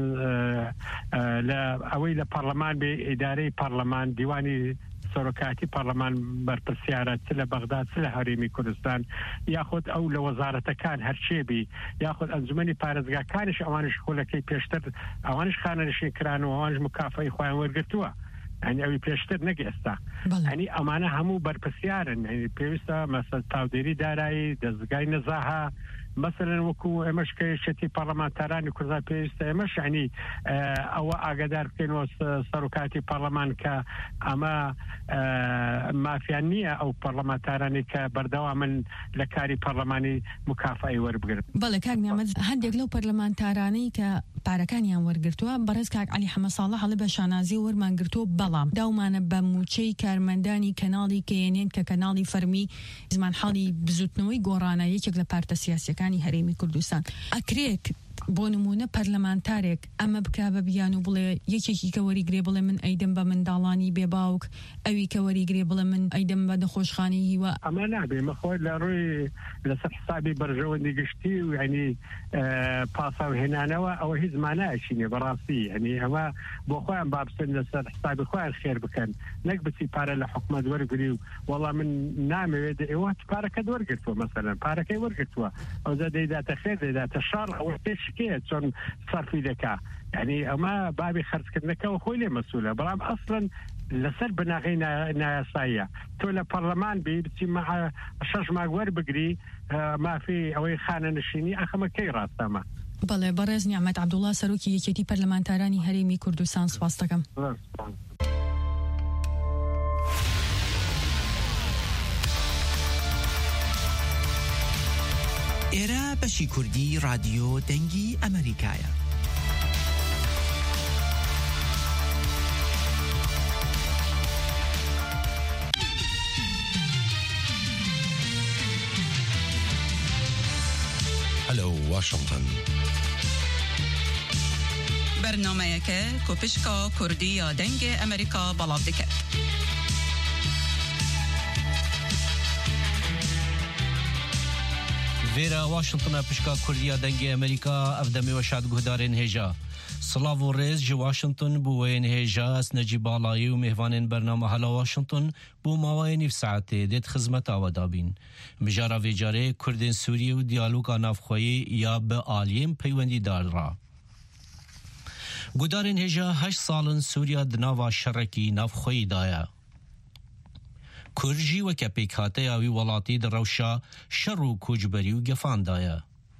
لە ئەوەی لە پەرلەمان بێ ئیدارەی پەرلەمان دیوانی سەرۆکاتی پەرلەمان بەرپرسیارە چ لە بەغداد چ لە هەرێمی کوردستان یاخود ئەو لە وەزارەتەکان هەرچێبی یاخود ئەنجومەنی پارێزگاکانش ئەوانش خۆلەکەی پێشتر ئەوانش خانەنشین کران و ئەوانش مکافەی خۆیان وەرگرتووە ئەنی ئەوی پێشتر نەک ئێستا ئەنی ئەمانە هەموو بەرپرسیارن پێویستە مەسەل تاودێری دارایی دەستگای نەزاها مثلا وەکو ئێمەش کە یەکێتی پەرلەمانتارانی کوردستان پێویستە ئێمەش ینی ئەوە ئاگادار بکەینەوە سەرۆکاتی پەرلەمان کە ئەمە مافیان نییە ئەو پەرلەمانتارانی کە بەردەوامن لە کاری پەرلەمانی مکافای وەربگرن. بەڵێ کاک نیامەت هەندێک لەو پەرلەمانتارانەی کە پارەکانیان وەرگرتووە بەڕێز کاک عەلی حەمەد ساڵح هەڵە بە شانازی وەرمان گرتووە بەڵام داومانە بە موچەی کارمەندانی کەناڵی کێنێن کە کەناڵی فەرمی زمان حاڵی بزوتنەوەی گۆڕانە یەکێک لە پارتە سیاسیەکانی هەرێمی کوردستان ئەکرێت بۆ نمونە پەرلەمانتارێک ئەمە بکا بە بیان و بڵێ یەکێکی کە وەریگرێ بڵێ من ئەیدەم بە منداڵانی بێباوک ئەوی کە وەریگرێ بڵێ من ئەیدەم بە نەخۆشخانەی هیوا ئەمە نابێ مەخۆی لە ڕووی لەسەر حسابی بەرژەوەندی گشتی و ینی پاساو هێنانەوە ئەوە هیچ مانایەکی نیە بەڕاستی ینی ئەمە بۆ خۆیان بابسن لەسەر حسابی خۆیان خێر بکەن نەک بچی پارە لە حکومەت وەرگری و وەڵام من نامەوێت ئێوە پارەکەت وەرگرتووە مەسەلەن پارەکەی وەرگرتووە ئەوجا دەیداتە خێر دەیداتە شەڕ ئەوە پێش چۆن سەرفی دەکا یعنی ئەمە بابی خەرجکردنەکەەوە خۆی لێ مەسوولە بەڵام ئەسڵەن لەسەر بناغی نایاساییە تۆ لە پەرلەمان بی بچی شەش مانگ وەربگری مافی ئەوەی خانەنشینی ئەخەمە کەی ڕاستەمە. بەڵێ بەڕێز نیامەت عەبدوڵڵا سەرۆکی یەکێتی پەرلەمانتارانی هەرێمی کوردستان سوپاس دەکەم. ئێرە بەشی کوردی رادیۆ دەنگی ئەمریکایە. هەلو واشنگتن بەرنامەیەکە کۆپشکا کوردی یا دەنگی ئەمریکا بەڵاو دەکات. وێرە واشنگتنە پشکا کوردیا دەنگی ئەمریکا ئەفدەمەوە شاد گوهدارێن هێژا سڵاو و ڕێز ji Washington بۆ وێن هێژا نەجی باڵایی و میهوانên بەرنامە هەلا Washington بۆ ماوەیە نیف ساعتێ دێت خزمەت ئاوەدابین مژارا vêcarê Kurdên Sûriye û diyaloga navxweyî ya bi aliyên peywendî darra. Gudarên hêja heşt salin Sûriya di nava şerekî navxweyî daye. Kurd jî weke pêkhateya wî welatî di rewşa şer û koçberî û gefan daye.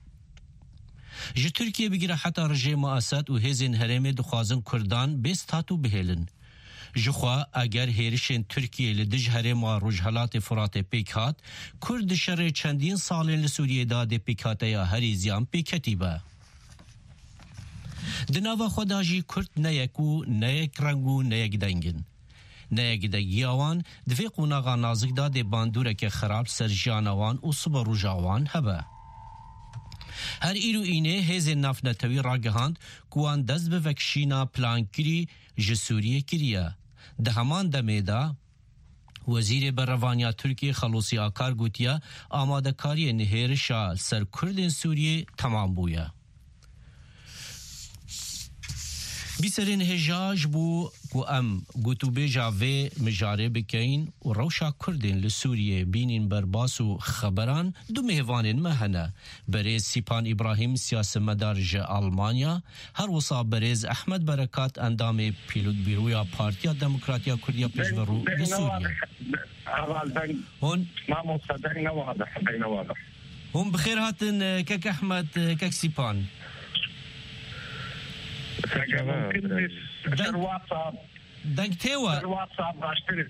Ji Tirkiye bigire heta rejêma Esed û hêzên herêmê dixwazin Kurdan bêst hatû bihêlin. Ji xwe eger hêrişên Tirkiye li dij herêma Rojhilatê Furatê pêk hat, Kurd di şerê çendîn salên li Sûriyê da dê pêkhateya herî ziyan pêketî be. Di nava xwe da jî Kurd ne yek û ne yek reng û ne yek dengin. Neyegidegiya wan di vê qonaxa nazik da dê bandûrekê xerab ser jiyana wan û siba rûja wan hebe. Her îr û înê hêzên navnetewî ragihand ku wan dest bi vekişîna plankirî ji Sûriyê kiriye. Di heman demê de Wezîrê Berrevaniya Tirkiye Xelosî Akar gotiye amadekariyê nihêrişa ser Kurdên Sûriyê temam bûye. بیسرین هجاج بو کو ام گوتو بیجا و مجاره بکین و روشا کردین لسوریه بینین برباس و خبران دو مهوانین مهنه بریز سیپان ابراهیم سیاست مدارج آلمانیا هر وصا بریز احمد برکات اندام پیلوت بیرویا پارتیا دموکراتیا کردیا پیشورو لسوریه هون ما مصدقين واضح بين واضح هم بخير هاتن كك احمد كك سيبان ممكن الواتساب دنكتيوا الواتساب باشتري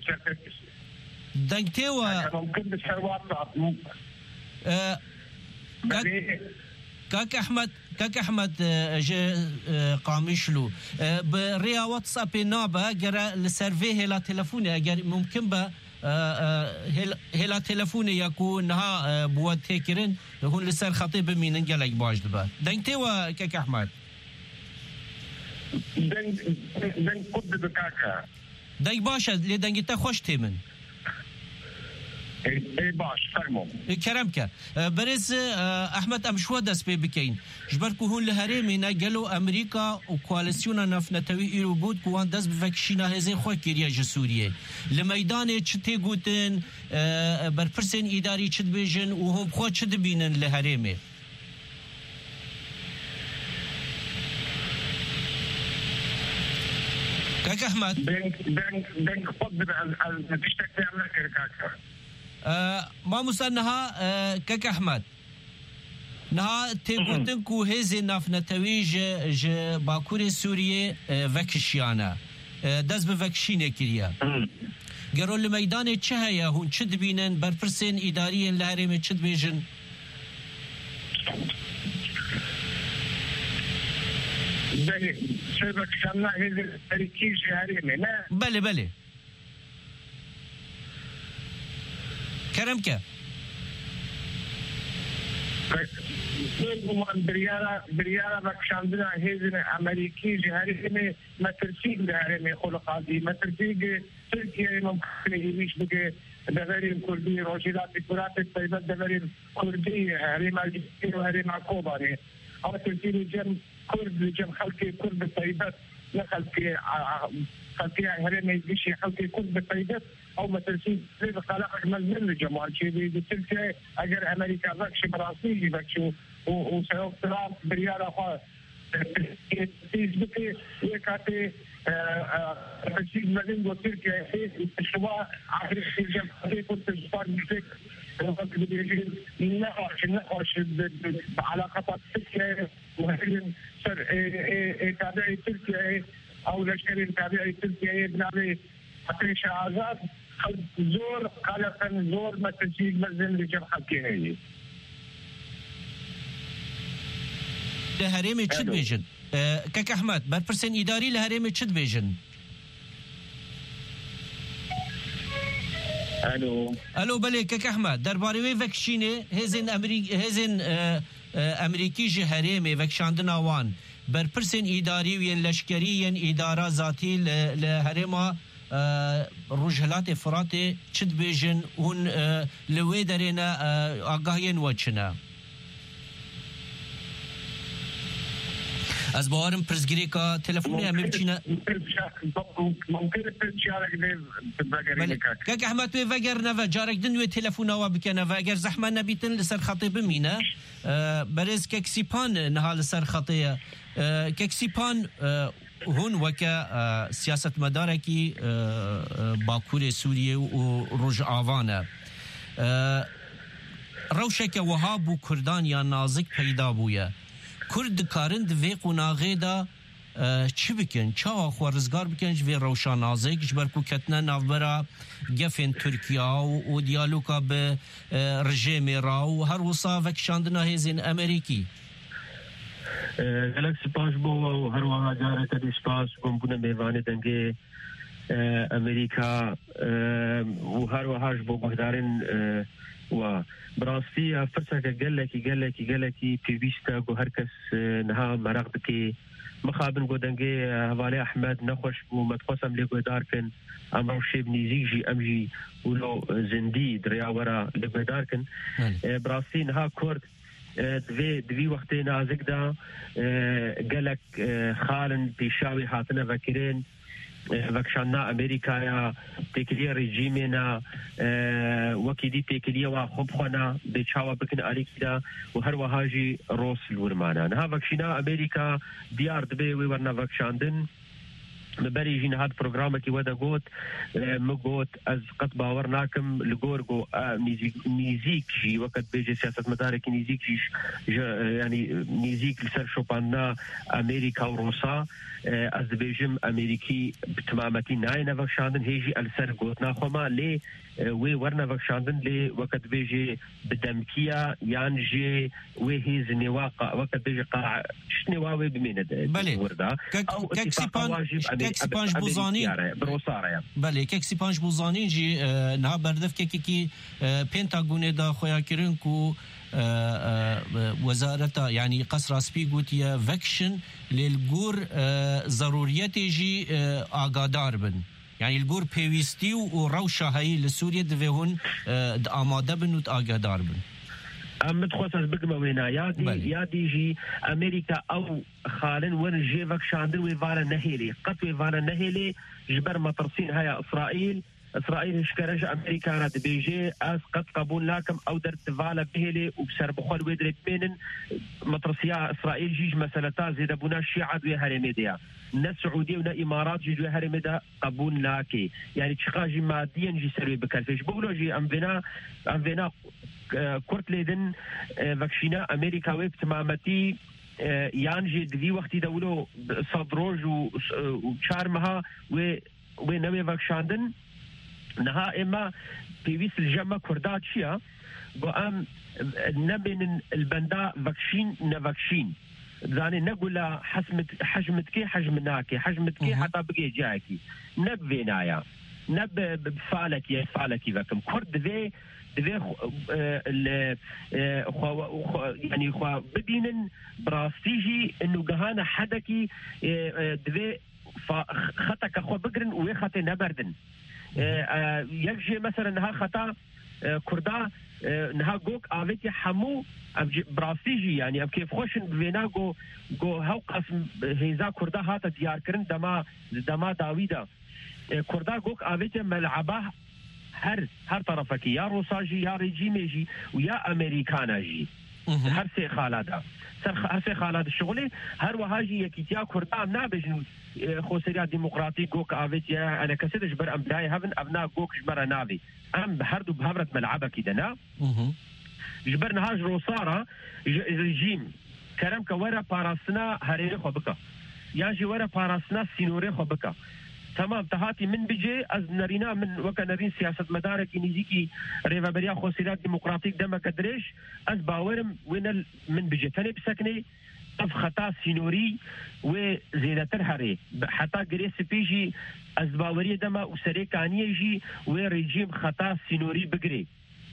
دنكتيوا ممكن بالواتساب كاك احمد كاك احمد قامشلو بريا واتساب نابا جرا لسيرفي هلا تليفوني اگر ممكن با هلا تلفوني يكون ها بود تكرن هون لسر خطيب من قالك باش دبا دنتيوا كاك احمد دن دن قد بكاكا دنگ باشه لي دنگ تا خوش تيمن اي باش فرمو كرمك برز احمد امشوا دس بي بكين جبركو هون لهريمنا قالوا امريكا وكواليسيونا نفنتوي ايرو بود كوان دس بفكشينا هزين خو كيريا جسوريه لميدان تشتي غوتن برپرسن اداري تشد بيجن وهم خو تشد بينن لهريمه كاك احمد دنك دنك دنك قد النتيجه تعمل كاكا آه ما مسنها آه كاك احمد نها تيغوتن كو هزي نافنتوي ج ج باكوري سوريه آه فكشيانا آه دز بفكشينه كريا قالوا الميدان تشهيا هون تشد بينن برفرسين اداريا لهريم تشد بيجن زي شبك شنا هزي تركيز هريم لا بله بله كرمك من بريانا بريانا بكشاندنا هيزن امريكي جهاري ما ترسيق جهاري خلق هذه ما ترسيق تركيا ممكن يعيش بك دغري الكردي روشيدات الكرات الطيبه دغري الكردي هري ما هري ما كوباري او ترسيق جم كرد جم خلقي كرد الطيبات لا خلقي خلقي هري ما يجيش خلقي كرد الطيبات او مثل شيء خلق اجمل من الجمال شيء بتلك اجر امريكا بكش براسي بكشو وسيوف ترامب بريال اخر فيسبوك يكاتي فشيء مدين وتركيا شو اخر شيء جم كنت صار بيك وقت بيجي نقاش نقاش بعلاقه تركيا وهي صار تابعي تركيا او لشكري تابعي تركيا بنابي حتى آزاد زور قلقاً زور ما تجيب مزن لجم حكي هي لهريمي تشد بيجن كاك أحمد برپرسن إداري لهريمي تشد بيجن الو الو بله كاك أحمد درباري وي فكشيني هزين أمريكي هزين أمريكي جهريمي فكشاندنا وان برپرسن إداري وين لشكري إدارة ذاتي لهريما رجلات فراتي چد بيجن هون لوي درينا آگاهين وچنا از باورم پرزگیری کا تلفونی هم بچینا ممکن پرچارك دي كاك احمد وي فاجر نفا جارك دن وي تلفون وا بكنا فاجر زحمه نبيتن لسر خطيب مينا برز كاك سيبان نهال لسر خطيه كاك سيبان هون وكا سياسة مداركي باكور سوريا وروج آوانا روشك وهاب و كردان يا نازك پیدا بويا كرد كارند في قناغي دا چی بکن؟ چه آخواه رزگار بکن جوی روشا نازک جبرکو کتنه نافبرا گفن ترکیا و دیالوکا به رژیم را و هر وصا وکشاندنا هزین امریکی گلک سپاس بو و هر وقت جارت دی سپاس بمبونه میوان دنگه امریکا و هر وقت بو بغدارن و براستی فرصه که گلکی گلکی گلکی پیویسته گو هر کس نها مرق بکی مخابن گو دنگه حوالی احمد نخوش بو مدخوصم لگو دار کن امرو شیب نیزیک جی امجی ولو زندی دریا ورا لگو دار کن براستی نها کرد دوی دوی وقت نازک دا گلک خالن پیشاوی هاتنه وکرین وەکشاننا ئەمریکایە تێکلیە ڕێژیمێنە وەکی دی تێکلیە وا خۆبخۆنا بێچاوە بکن ئالیکیدا و هەروەهاژی ڕۆس لورمانە نها وەکشینا ئەمریکا دیار دەبێ وێ وەرنە وەکشاندن بەریژی نهات پرۆگرامێکی وەدەگوت مگوت ئەز قەت باوەڕ ناکەم لە گۆرگۆ نزیکشی وەکەت بێژێ سیاسەتمەدارێکی نزیکیش ینی نزیک لەسەر شۆپاندنا ئەمریکا و ڕۆسا ئەز دەبێژم ئەمریکی تمامەتی نایە نەڤەکشاندن هێژی ئەلسەر گوت ناخۆما لێ وێ وەرنەڤەکشاندن لێ وەکەت بێژێ بدەمکیە یان ژێ وێ هێز نێوا وەکەت بێژێ شتنێوا وێ بمێنە وەردا کەکسی پانج بوزانین بەڵێ کەکسی پانج بوزانین جی نها بەردەفکێکێکی پێنتاگونێدا خۆیاکردن و وەزارەتە ینی قەسراسپی گوتیە ڤەکشن لێلگور ضرورەتێژی ئاگادار بن يعني الجور بيويستي وروشة هاي لسوريا دفعون آماده بن وتآگادار بن ام تخصص بقمة وينا يادي يادي جي امريكا او خالن ون جي وكشاندن ويفانا نهيلي قط ويفانا نهيلي جبر مطرسين هيا اسرائيل اسرائيل هشكرج امريكا راد بيجي اس قد قبول لكم او درت فالا بهلي وبسر بخول ويدري بينن مطرسيا اسرائيل جيج مسالتا زيد ابونا الشيعة ويا ميديا نا سعودية ونا إمارات جي جوهر مدى قبول لاكي يعني تشقاجي ماديا جي سروي بكالفيش بقولو جي أمفينا أمفينا كورت ليدن فاكشينا أمريكا ويب تمامتي يانجي دي وقتي دولو صدروج وشارمها ونوي فاكشاندن نها إما بيويس الجمع كردات شيا وأم نبين البندا فاكشين نفاكشين زاني نقول حجمت حجمتكي حجمناكي حجمتكي حتى بقي جاكي نب فينايا نب بفعلك يا فعلك ذاكم كرد ذي ذي يعني خوا بدين براستيجي انه جهانا حدكي ذي خطك اخو بقرن ويخطي نبردن يجي مثلا ها خطا كردا نها جوك آويتي حمو براسيجي يعني اب كيف خوشن بفينا جو جو هاو قسم هيزا كردا هاتا ديار كرن دما دما داويدا كردا جوك آويتي ملعبه هر هر طرفك يا روساجي يا ريجيميجي ويا امريكاناجي هر سي خالادا هر سي خالاد الشغلي هر وهاجي يكيتيا كردا نابجن خوسريا ديمقراطي جوك آويتي انا كسدش بر ام داي هبن ابنا جوك جبر نافي ام بهردو بهبرت ملعبه كدنا جبرنا هاج روسارا رجيم كرم كورا باراسنا هريري خبكا ياجي ورا باراسنا سينوري خبكا تمام تهاتي من بيجي از نرينا من وكا نرين سياسة مدارك نيزيكي ريفابريا خوسيرات ديمقراطيك دما كدريش از باورم وين من بيجي تاني بسكني اف خطا سينوري وزيادتر هري حتى قريس بيجي از باوري دما وسري كاني يجي وريجيم خطا سينوري بقري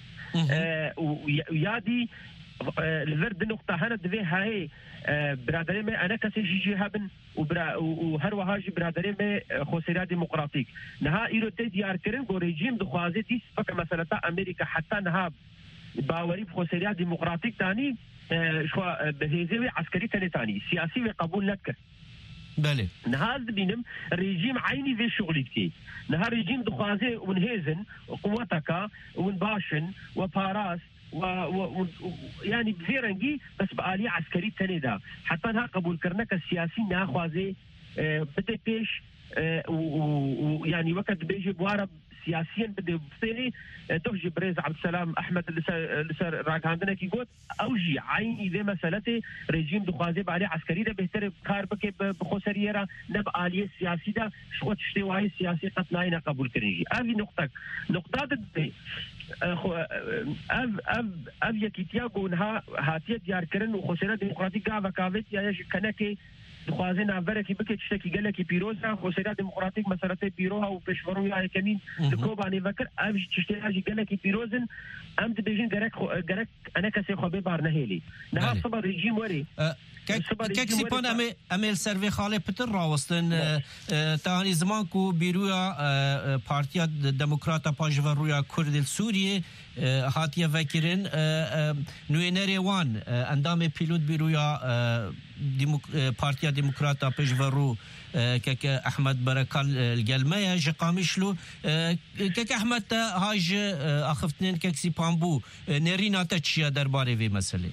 ويادي الفرد نقطة هنا دفي هاي برادري ما أنا كسي جي هابن وهر وهاجي برادري ما خوسيرات ديمقراطيك نها إيرو دي ديار كرن جو ريجيم دخوازي تيس فك مثلا أمريكا حتى نها باوري بخوسيرات ديمقراطيك تاني شو بهزيوي عسكري تاني تاني سياسي وقبول لك بله نهار بينم ريجيم عيني في شغلتك نهار ريجيم دخوازي ونهزن قوتك ونباشن وباراس و, و, و يعني بزيرنجي بس بآلية عسكري تنيدا حتى انها قبول كرنك السياسي ناخوازي اه بدي بيش اه ويعني وقت بيجي بوارب سياسيا بدي بصيري اه تهجي بريز عبد السلام احمد اللي صار راك عندنا كي قلت اوجي عيني ذي مسألتي ريجيم دخوازي بآلية عسكري ده بيهتر بخار بكي بخسريرا نب آلية سياسي ده شو تشتي واي سياسي قطناينا قبول كرنجي هذه نقطة نقطة دي اخو اف اف اف يكيتياغو نها هاتيه ديار كرن وخسرة ديمقراطيك غا وكافيت يا كنكي خوازنا بركي بكي تشتكي قالكي بيروزا خسرة ديمقراطيك مسارتي بيروها وبشورو يا كمين دكوباني فكر اف تشتكي قالكي بيروزن ام دبيجن غرك غرك انا كسي خو ببار نهيلي نها صبر ريجيم وري کەکسی پۆن ئەمێ ئەمێ سەرڤێ خاڵێ پتر ڕاوەستن تاهانی زمان کو بیرویا پارتیا دموکراتا پاژڤە ڕوویا کوردل سووریێ هاتیە vekirên nûênerê wan endamê pîlot bîroya Partiya Demokrata pêşverû keke Ehmed Berekal gelmeye ji qamişlu keke Ehmed te ha ji axiftinên keksîpan bû nêrîna te çiya derbarê vê meselê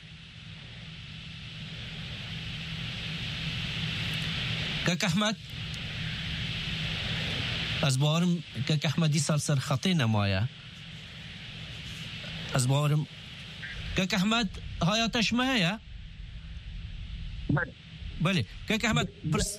keke Ehmed ez barim keke Ehmed dîsal ser xetê nemaye ez barim keke Ehmed haya te ji me heye بله كيك احمد برس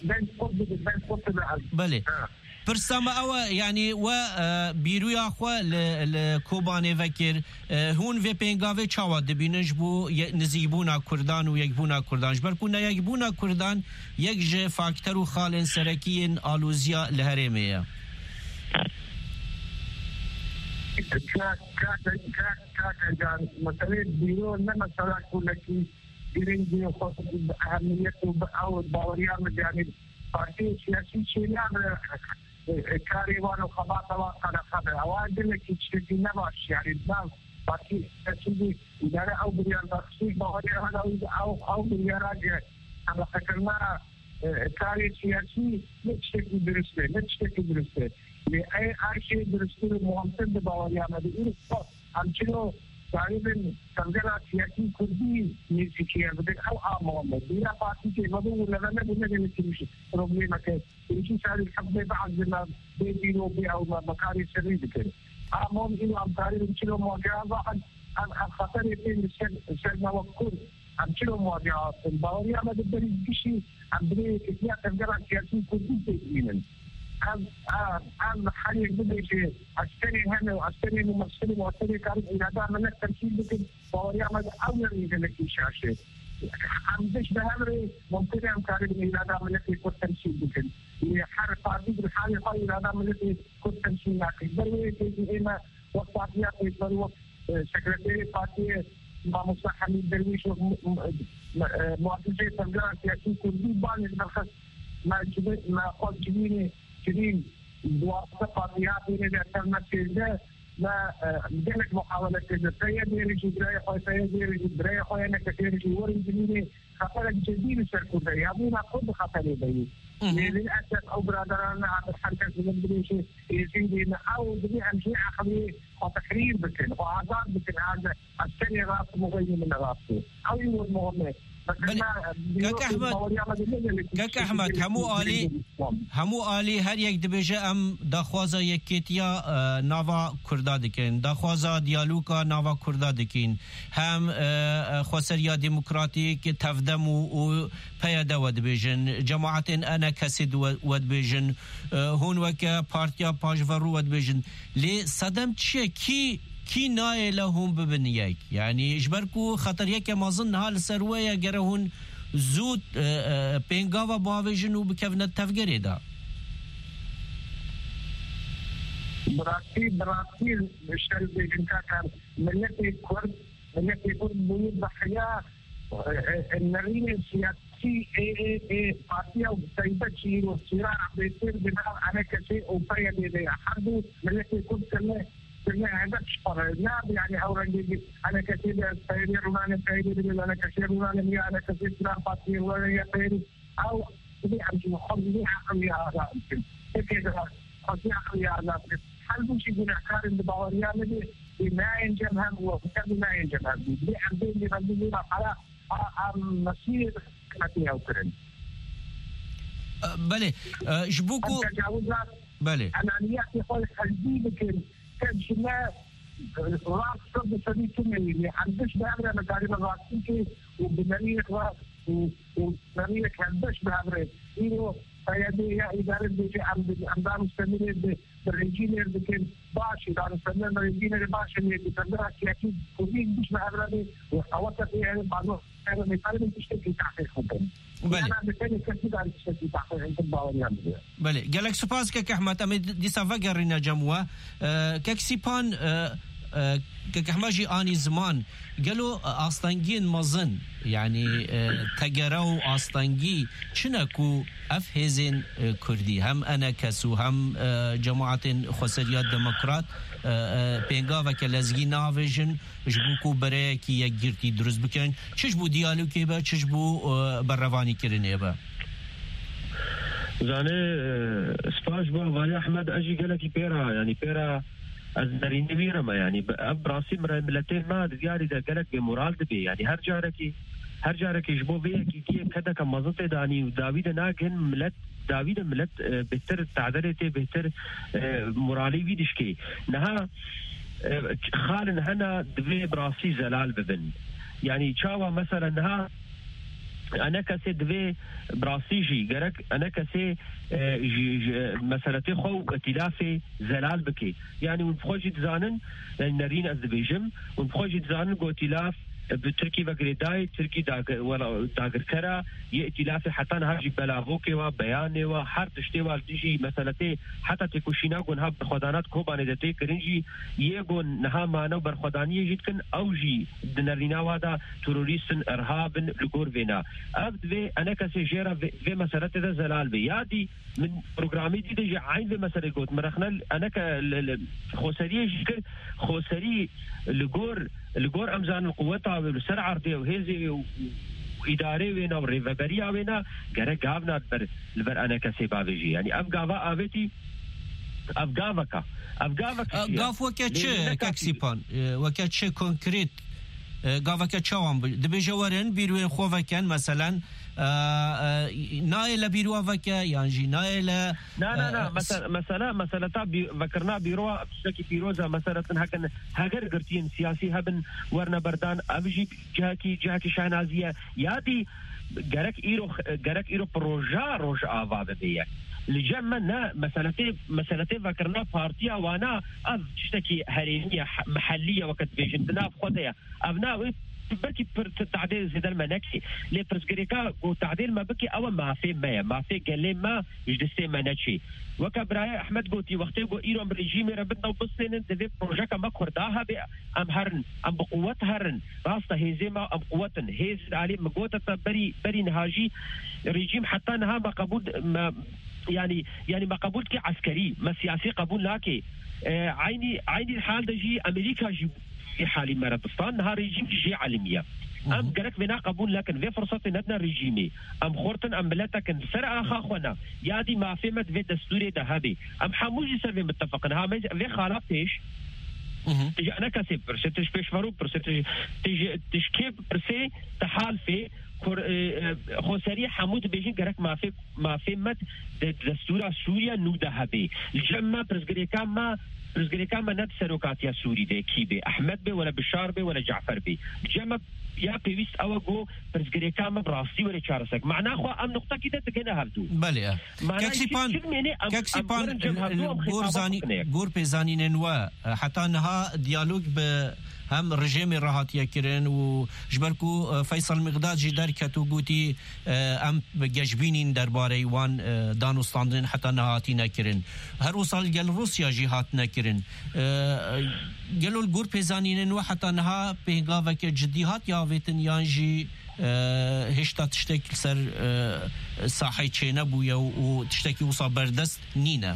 بله برسام او يعني و بيرويا خو لكوباني فكر هون في بينغاوي چاوا دبينج بو نزيبونا كردان و يكبونا كردان جبر كنا يكبونا كردان يك ج فاكتور خالن سركين الوزيا لهريميه كا كا كا كا جان مثلا بيرو لما صار كلكي برنجي وخاصة أهمية أو الدورية من جانب بارتي سياسي شيئا كاريوان وخباطة وقنا خبر أواجه لك يشتكي نباش يعني الناس بارتي سياسي إدارة أو بريان تخصيص بوريا أو أو بريان راجع أما فكرنا كاري سياسي نتشتكي درسته نتشتكي درسته لأي أرشي درسته المهمتن بوريا مدينة همچنو تقریبا تنظیم سیاسی کردی نیستی که بده او آمام دیگر پارتی که مدو لبنان بده نمیشه پروبلم که اینجی سالی حبه بعض ما بیرو بی او مکاری سری بکنه آمام اینو امکاری بچلو مواجهه واحد ام خطر این سر سر موکل امچلو مواجهه باوری آمد بری کشی ام بری کتیا تنظیم سیاسی کردی تیمین ام ام حالی بده که عسکری همه عسکری ممثلی مواصلی کاری ایراده من ترکیب بکن باوری آمد اول میگه کی شاشه ام دش به همه ممکن ام کاری ایراده من کی خود ترکیب بکن یه هر پارتی در حالی خواهی ایراده من کی خود ترکیب نکنه بروی که اینا وقت پارتیات بروی وقت سکرتری پارتی ما مصطفی حمید درویش و معافیه تنظیم سیاسی کردی بانی نخست ما جبت ما خود جبینه كريم دواسطة قضيات إلى ذات المسيرة ما بدلك محاولة كذا سيدير جدري خوي سيدير جدري خوي أنا كثير جوار جديد خطر جديد سركو ده أبونا خود خطر ده للأسف أو برادرنا على الحركة الجنوبية يزيدنا أو بدي أمشي أخلي وتحرير بكن وعذاب بكن هذا السنة راس مغير من راسه أو يقول مهمة كاك احمد كاك احمد همو آلی همو آلی هر یک دبیجه ام داخوازا یکیتیا ناوا کردا دکن داخوازا دیالوگا ناوا کردا دکن هم خواسریا دموکراتیک تفدم و پیاده و دبیجن جماعت انا کسید و دبیجن هون وکا پارتیا پاجورو و دبیجن لی صدم چیه کی کی نای لهم ببن یک یعنی اجبرکو خطر یک مازن حال سرویه گره هون زود پینگاوا باویجن و بکفنت تفگری دا براتی براتی شل بیجن که کن ملتی کرد ملتی کرد بوید بحیا النرین السياسي بارتيا وسيبة شيء والصراع بيصير بناء على كشيء وفيا حرب ملتي كنت كله كله هذا شفر لا يعني أورانجي أنا كثير سيري روماني سيري أنا كثير روماني أنا كثير سلام باتي ولا سيري أو بدي أمشي خلني أعمل هذا كذا خلني أعمل هذا هل مش يقول أحكام الباورية اللي ما ينجم هم وكذا ما ينجم هم بدي أمشي اللي بدي على مسير كمتي أو كرن. بله جبوكو. بله. أنا نياتي خالص قلبي لكن كان شنا راس صد سبيل كمية عندش بعبر مكارم الراسية وبنريك راس وبنريك عندش بعبر إنه فيدي يا إدارة بيجي عم عم مستمر بالرجيل لكن باشي دار مستمر بالرجيل باشي اللي بتقدر أكيد كل مش بعبر وحوطت يعني بعضه أنا مثلا بتشتكي تحقيق حكم. بله. بله. گلک سپاس که احمد امی دیسا وگرین جمعه که سیپان كحماجي اني زمان قالوا استانجين مزن يعني تجرو استانجي شنكو افهزن كردي هم انا كسو هم جماعه خسريات ديمقراط بينغا وكلازغي نافيجن جبوكو بريكي يجرتي دروز بكن چشبو ديالوكي با چشبو برواني كرني با زاني سپاش با ولی احمد اجي قالك بيرا يعني بيرا از نرینه ویرم يعني اب راسي ملتين ما دياري ده قالك بمورال دبي يعني هر جاركي هر جاركي جبو بيه كي كي كذا كمزط داني وداويد ناكن ملت داويد ملت بهتر تعدلته بهتر مورالي ويدشكي نها خالن هنا دبي براسي زلال ببن يعني تشاوا مثلا نها انا كسي دبي براسيجي جرك انا كسي مسألتي خو ائتلافي زلال بكي يعني ونبخوجي تزانن نرين أذبيجم ونبخوجي تزانن قو ائتلاف بتركي وغريداي تركي داغر ولا داغر كرا ائتلافي حتى نهاجي بلاغوكي و بياني و هر تشتي والديجي مسألتي حتى تكوشينا قون هاب بخدانات كوباني دتي كرنجي يقون نها مانو برخدانية جيتكن اوجي دنرينا وادا تروريستن ارهابن لغور فينا ابد في انا كسي جيرا في مسألتي ده زلال بي يادي من برنامجي دي دي عين في مسألة قوت مرخنا انا كخوسرية جيكر خوسري لغور لغور امزان القوة والسرعة عرضية وهذه وإدارة وينا وريفابريا وينا غير غافنا بر البر أنا كسبا بيجي يعني أفغافا أبتي أفغافكا أفغافكا غاف وكاتش كاكسيبان وكاتش كونكريت غافكا تشاوم دبيجوارن بيروين خوفكان مثلا نايل بيروافكا يعني نايل لا لا لا مثلا مثلا مثلا تابي ذكرنا بيروا بشكل بيروزا مثلا هكذا هاجر قرتين سياسي هبن ورنا بردان أبجي جاكي جاكي شانازية يادي جرك إيرو جرك إيرو بروجا روج آفا ببيع لجمعنا مسألتي مسألتي ذكرنا بارتيا وانا أف تشتكي هرينية محلية وقت بيجندنا بخدها أبناء بركي تعديل زيد المناكسي لي برسكريكا وتعديل ما بكي أول ما في ما ما في قال ما يجلسي مناكسي وكبراي أحمد قوتي وقتي قو إيران بريجيم ربنا وبصين تذيب بروجاكا ما كرداها بأم هرن أم بقوة هرن راستا هيزيما أم قوة هيز علي مقوتة بري بري نهاجي ريجيم حتى نها ما قبول ما يعني يعني ما قبول كي عسكري ما سياسي قبول لكي آه عيني عيني الحال ده جي أمريكا جي في حال مردستان نهار ريجيم جي عالمية أم قالك بنا قبول لكن في فرصة ندنا ريجيمي أم خورتن أم بلاتكن سرعة أخاخونا يادي ما فهمت في دستوري ذهبي أم حموجي سرفي متفقنا ها في خالفتش تجي أنا كسب برسي تجي بيشفرو برسي تجي تجي تشكيب برسي تحالفي خوسري حمود بيجين قالك ما في ما فهمت دستورة سوريا نو ذهبي الجمع برسقريكا ما برزقريكا ما ند سروكاتيا سوري دي كي بي أحمد بي ولا بشار بي ولا جعفر بي جمع يا بيويست أو جو برزقريكا ما براسي ولا شارسك معناه خو أم نقطة كده تجينا هردو بله كاكسيبان كاكسيبان غورزاني غور بيزاني نوا حتى انها ديالوج ب هم رجيم راحتيا كرن وجبركو فيصل مقداد جدار كتو قوتي ام بجبينين درباري وان دانوستاندن حتى نهاتينا كرن هر وصل قال روسيا جهاتنا كرن قالوا الجور بيزانين نوا حتى انها بهغافك جديات يافتن يانجي هشتا تشتكي سر صاحي تشينا بويا وتشتكي وصا بردست نينا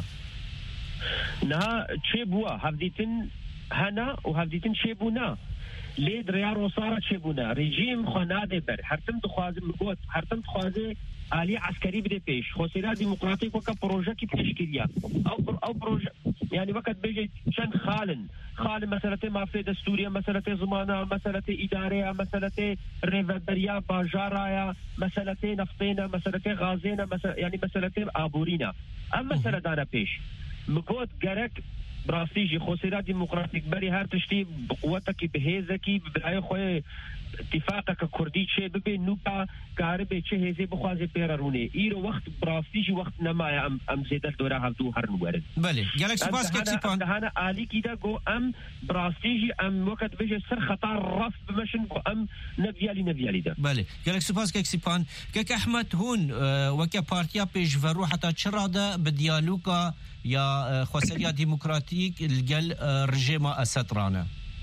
نها تشيبوا هفديتن هنا وهفديتن شيبونا ليد ريار وصارت شيبونا ريجيم خناده بر هرتم دخوازي مقوت هرتم دخوازي آلي عسكري بدي بيش خوسيرا ديمقراطيك وكا بروجا كي بتشكيليا او او بروجا يعني وقت بيجي شن خالن خالن مسألة ما في دستورية مسألة زمانة مسألة إدارية مسألة ريفابريا باجارايا مسألة نفطينا مسألة غازينا مسألة يعني مسألة آبورينا أما مسألة دانا بيش مقوت جرك براسيجي خوسيرا ديمقراطيك بري هار تشتي بقوتك بهيزك ببلاي خوي اتفاقك كردي شيء ببي نوبا كاربي شيء هزي بخوازي بيراروني ايرو وقت براسيجي وقت نما ام ام زيدل دورا هفتو هرن ورد بله جالك سباس كاكسيبان هانا آلي كيدا جو ام براسيجي ام وقت بيجي سر خطار رف بمشن جو ام نفيالي نفيالي دا بله جالك سباس كاكسيبان كاك احمد هون وكا بارتيا بيش فرو حتى تشرادا بديالوكا يا خوسريا ديمقراطيك الجل رجيما أساترانا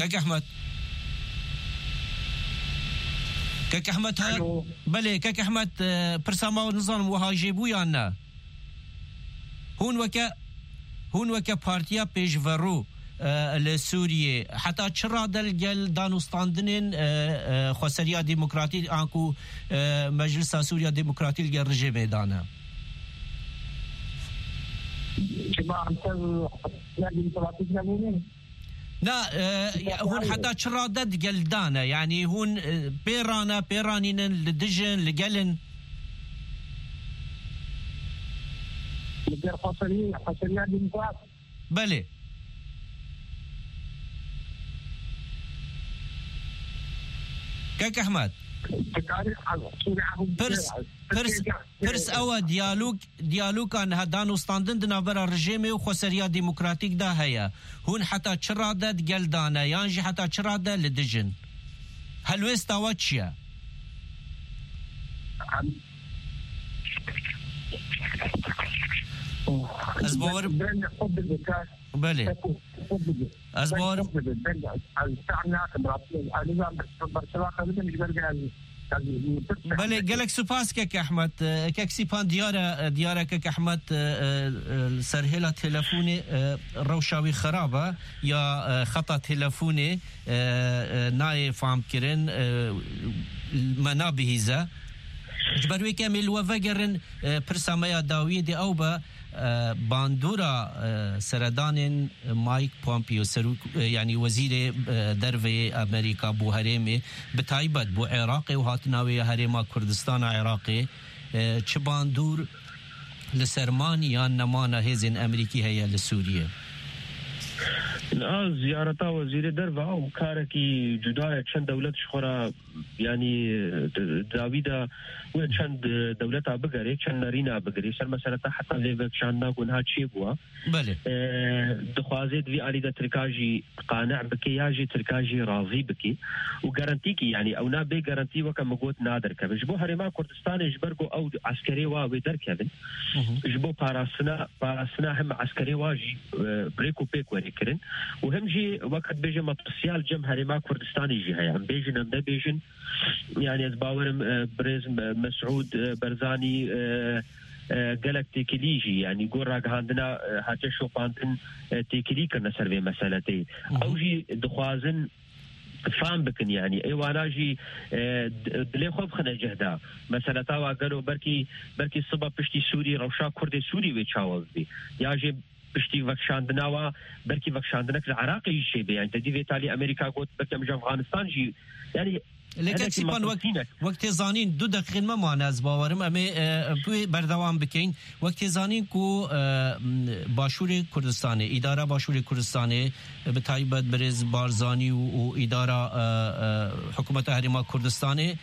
كاك أحمد كاك أحمد ها بله كاك أحمد برسامة ونظام وهاجبو يانا هون وكا هون وكا بارتيا بيجفرو لسوريا حتى چرا دل دانوستاندنين خسريا ديمقراطي انكو مجلس سوريا ديمقراطي الجل رجيم دانا لا هون حتى چرا دل دانا يعني هون بيرانا بيرانين لدجن لجلن لجل خسريا خسريا ديمقراطي بله كاك أحمد برس برس برس أو ديالوج ديالوج عن هدانو ستاندن دنابرا رجيمي وخسريا ديمقراطيك ده هيا هون حتى شرادة جلدانا يانجي حتى شرادة لدجن هل ويستوى تشيا أزبور بله أزبور بله قالك سوباس كك أحمد كك سيبان ديارة ديارة كك أحمد سرهلة تلفوني روشاوي خرابة يا خطأ تلفوني ناي فهم كرن منابهزة جبروي كامل وفجرن برساميا داوية دي أوبا باندورا سردان مايك بومبيو يعني وزير درفي أمريكا بو هرمي بتايبت بو عراقي وهاتناوي هرما كردستان عراقي چه باندور لسرمانيا نمانا هزين أمريكي هيا لسوريا لا زيارتا وزير درفا وكاركي جداية چند دولت شخورا يعني داويدا وچند دولتا بگره چند نارينا بگره سر مسألة حتى ليفك شاننا قنها چي بوا بله دخوازيد في آلي دا تركاجي قانع بكي ياجي تركاجي راضي بكي وغارنتيكي يعني او نا بي غارنتي وكا مقوت نادر كبن جبو هرما كردستان جبرقو او عسكري واوي در كبن جبو باراسنا باراسنا هم عسكري واجي بريكو بيك وري كرن وهم جي وقت بيجي مطسيال جم هرما كردستاني جي هيا هم بيجن هم بيجن يعني ازباورم بريز مسعود برزاني قالك تيكليجي يعني قول راك عندنا هاتي شوفانتن تيكلي كنا سرفي مسالتي او جي دخوازن فهم بكن يعني ايوانا جي دلي خوب خنا جهدا مسألة تاوا قالوا بركي بركي الصبا بشتي سوري روشا كردي سوري ويتشاوز بي يا جي بشتي وكشاندنا و بركي وكشاندنك العراقي شي بي يعني تدي في تالي امريكا قلت بركي مجا افغانستان جي يعني لكن سيبان وقت وقت زانين دو دقيقة ما معنا از باورم اما بوی بردوام بکین وقت زانين کو باشور کردستانه اداره باشور کردستانه به تایبت برز بارزانی و اداره حکومت هرما کردستانه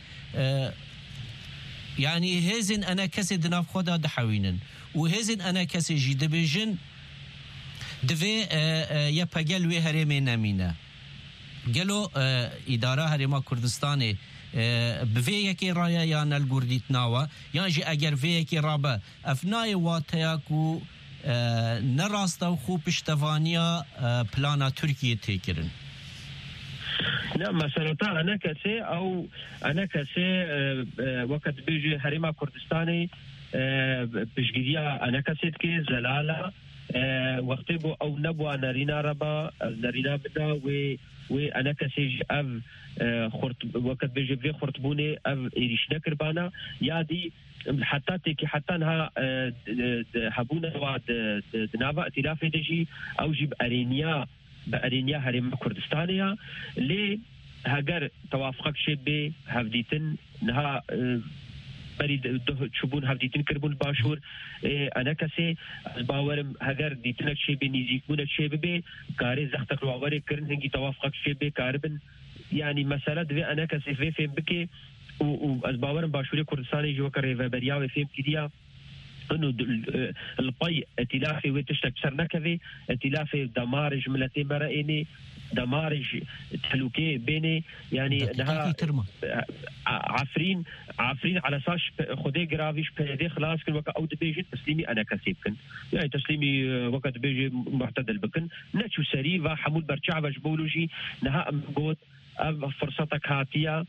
يعني هزن انا كسي دناف خدا دحوينن وهزن انا كسي جي دبيجن دفي يا باجل وي هرمي نمينه قالوا إدارة هرما كردستاني بفيكي رايا يانا الجورديت ناوا يانجي أجر فيكي رابا أفناي واتياكو نراستا وخو بشتفانيا بلانا تركيا تيكرن لا مسألة أنا كسي أو أنا كسي وقت بيجي هرما كردستاني بشجديا أنا كسيت كي زلالة وقت بو أو نبوا نارينا ربا نارينا بدا و وأنا كسيج أف خرط وقت بيجي بلي خرطبوني أف إيريش نكر بانا يادي حتى تيكي حتى انها حبونا واد دنافا ائتلاف دجي أو جيب أرينيا بأرينيا هرم كردستانيا لي هاجر توافقك شبه هفديتن نها بريد شبون هفديتن كربون باشور انا كسي باورم هاجر ديتنك شبه نيزيكون شبه كاري زختك الوغاري كرن هنجي توافقك شبه كاربن يعني مسألة دي انا كسي في فهم بكي وازباورم باشوري كردستاني جوا كريفا برياوي فهم كديا انه البي ائتلافي وتشتك سرنكفي ائتلافي دمار جملتين برائني دمارج تهلوكي بيني يعني نها عفرين عفرين على ساش خدي جرافيش بيدي خلاص كل وقت او دبيجي تسليمي انا كسيبكن يعني تسليمي وقت بيجي معتدل بكن نتشو سريفا حمود برشا بولوجي نها قوت فرصتك هاتيه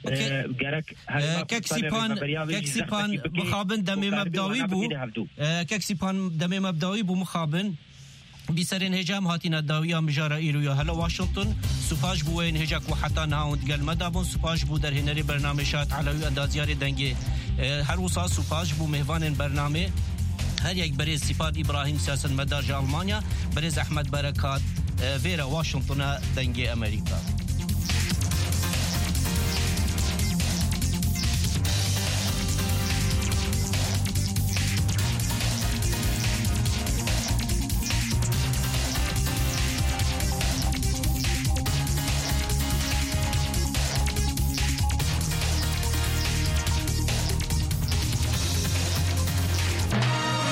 كاكسيبان كاكسيبان مخابن دمي مبداوي بو كاكسيبان دمي مبداوي بو مخابن بسرين هجام هاتينا داوية مجارة إيرو يا هلا واشنطن سوفاج بوين هجاك وحتى نهاوند قال مدابون سوفاج بو در هنري برنامجات على اندازيار دنگي هر وصا سوفاج بو مهوان برنامج هر یک بريز سفاد إبراهيم سياسة مدار ألمانيا بريز أحمد بركات فيرا واشنطن دنگي أمريكا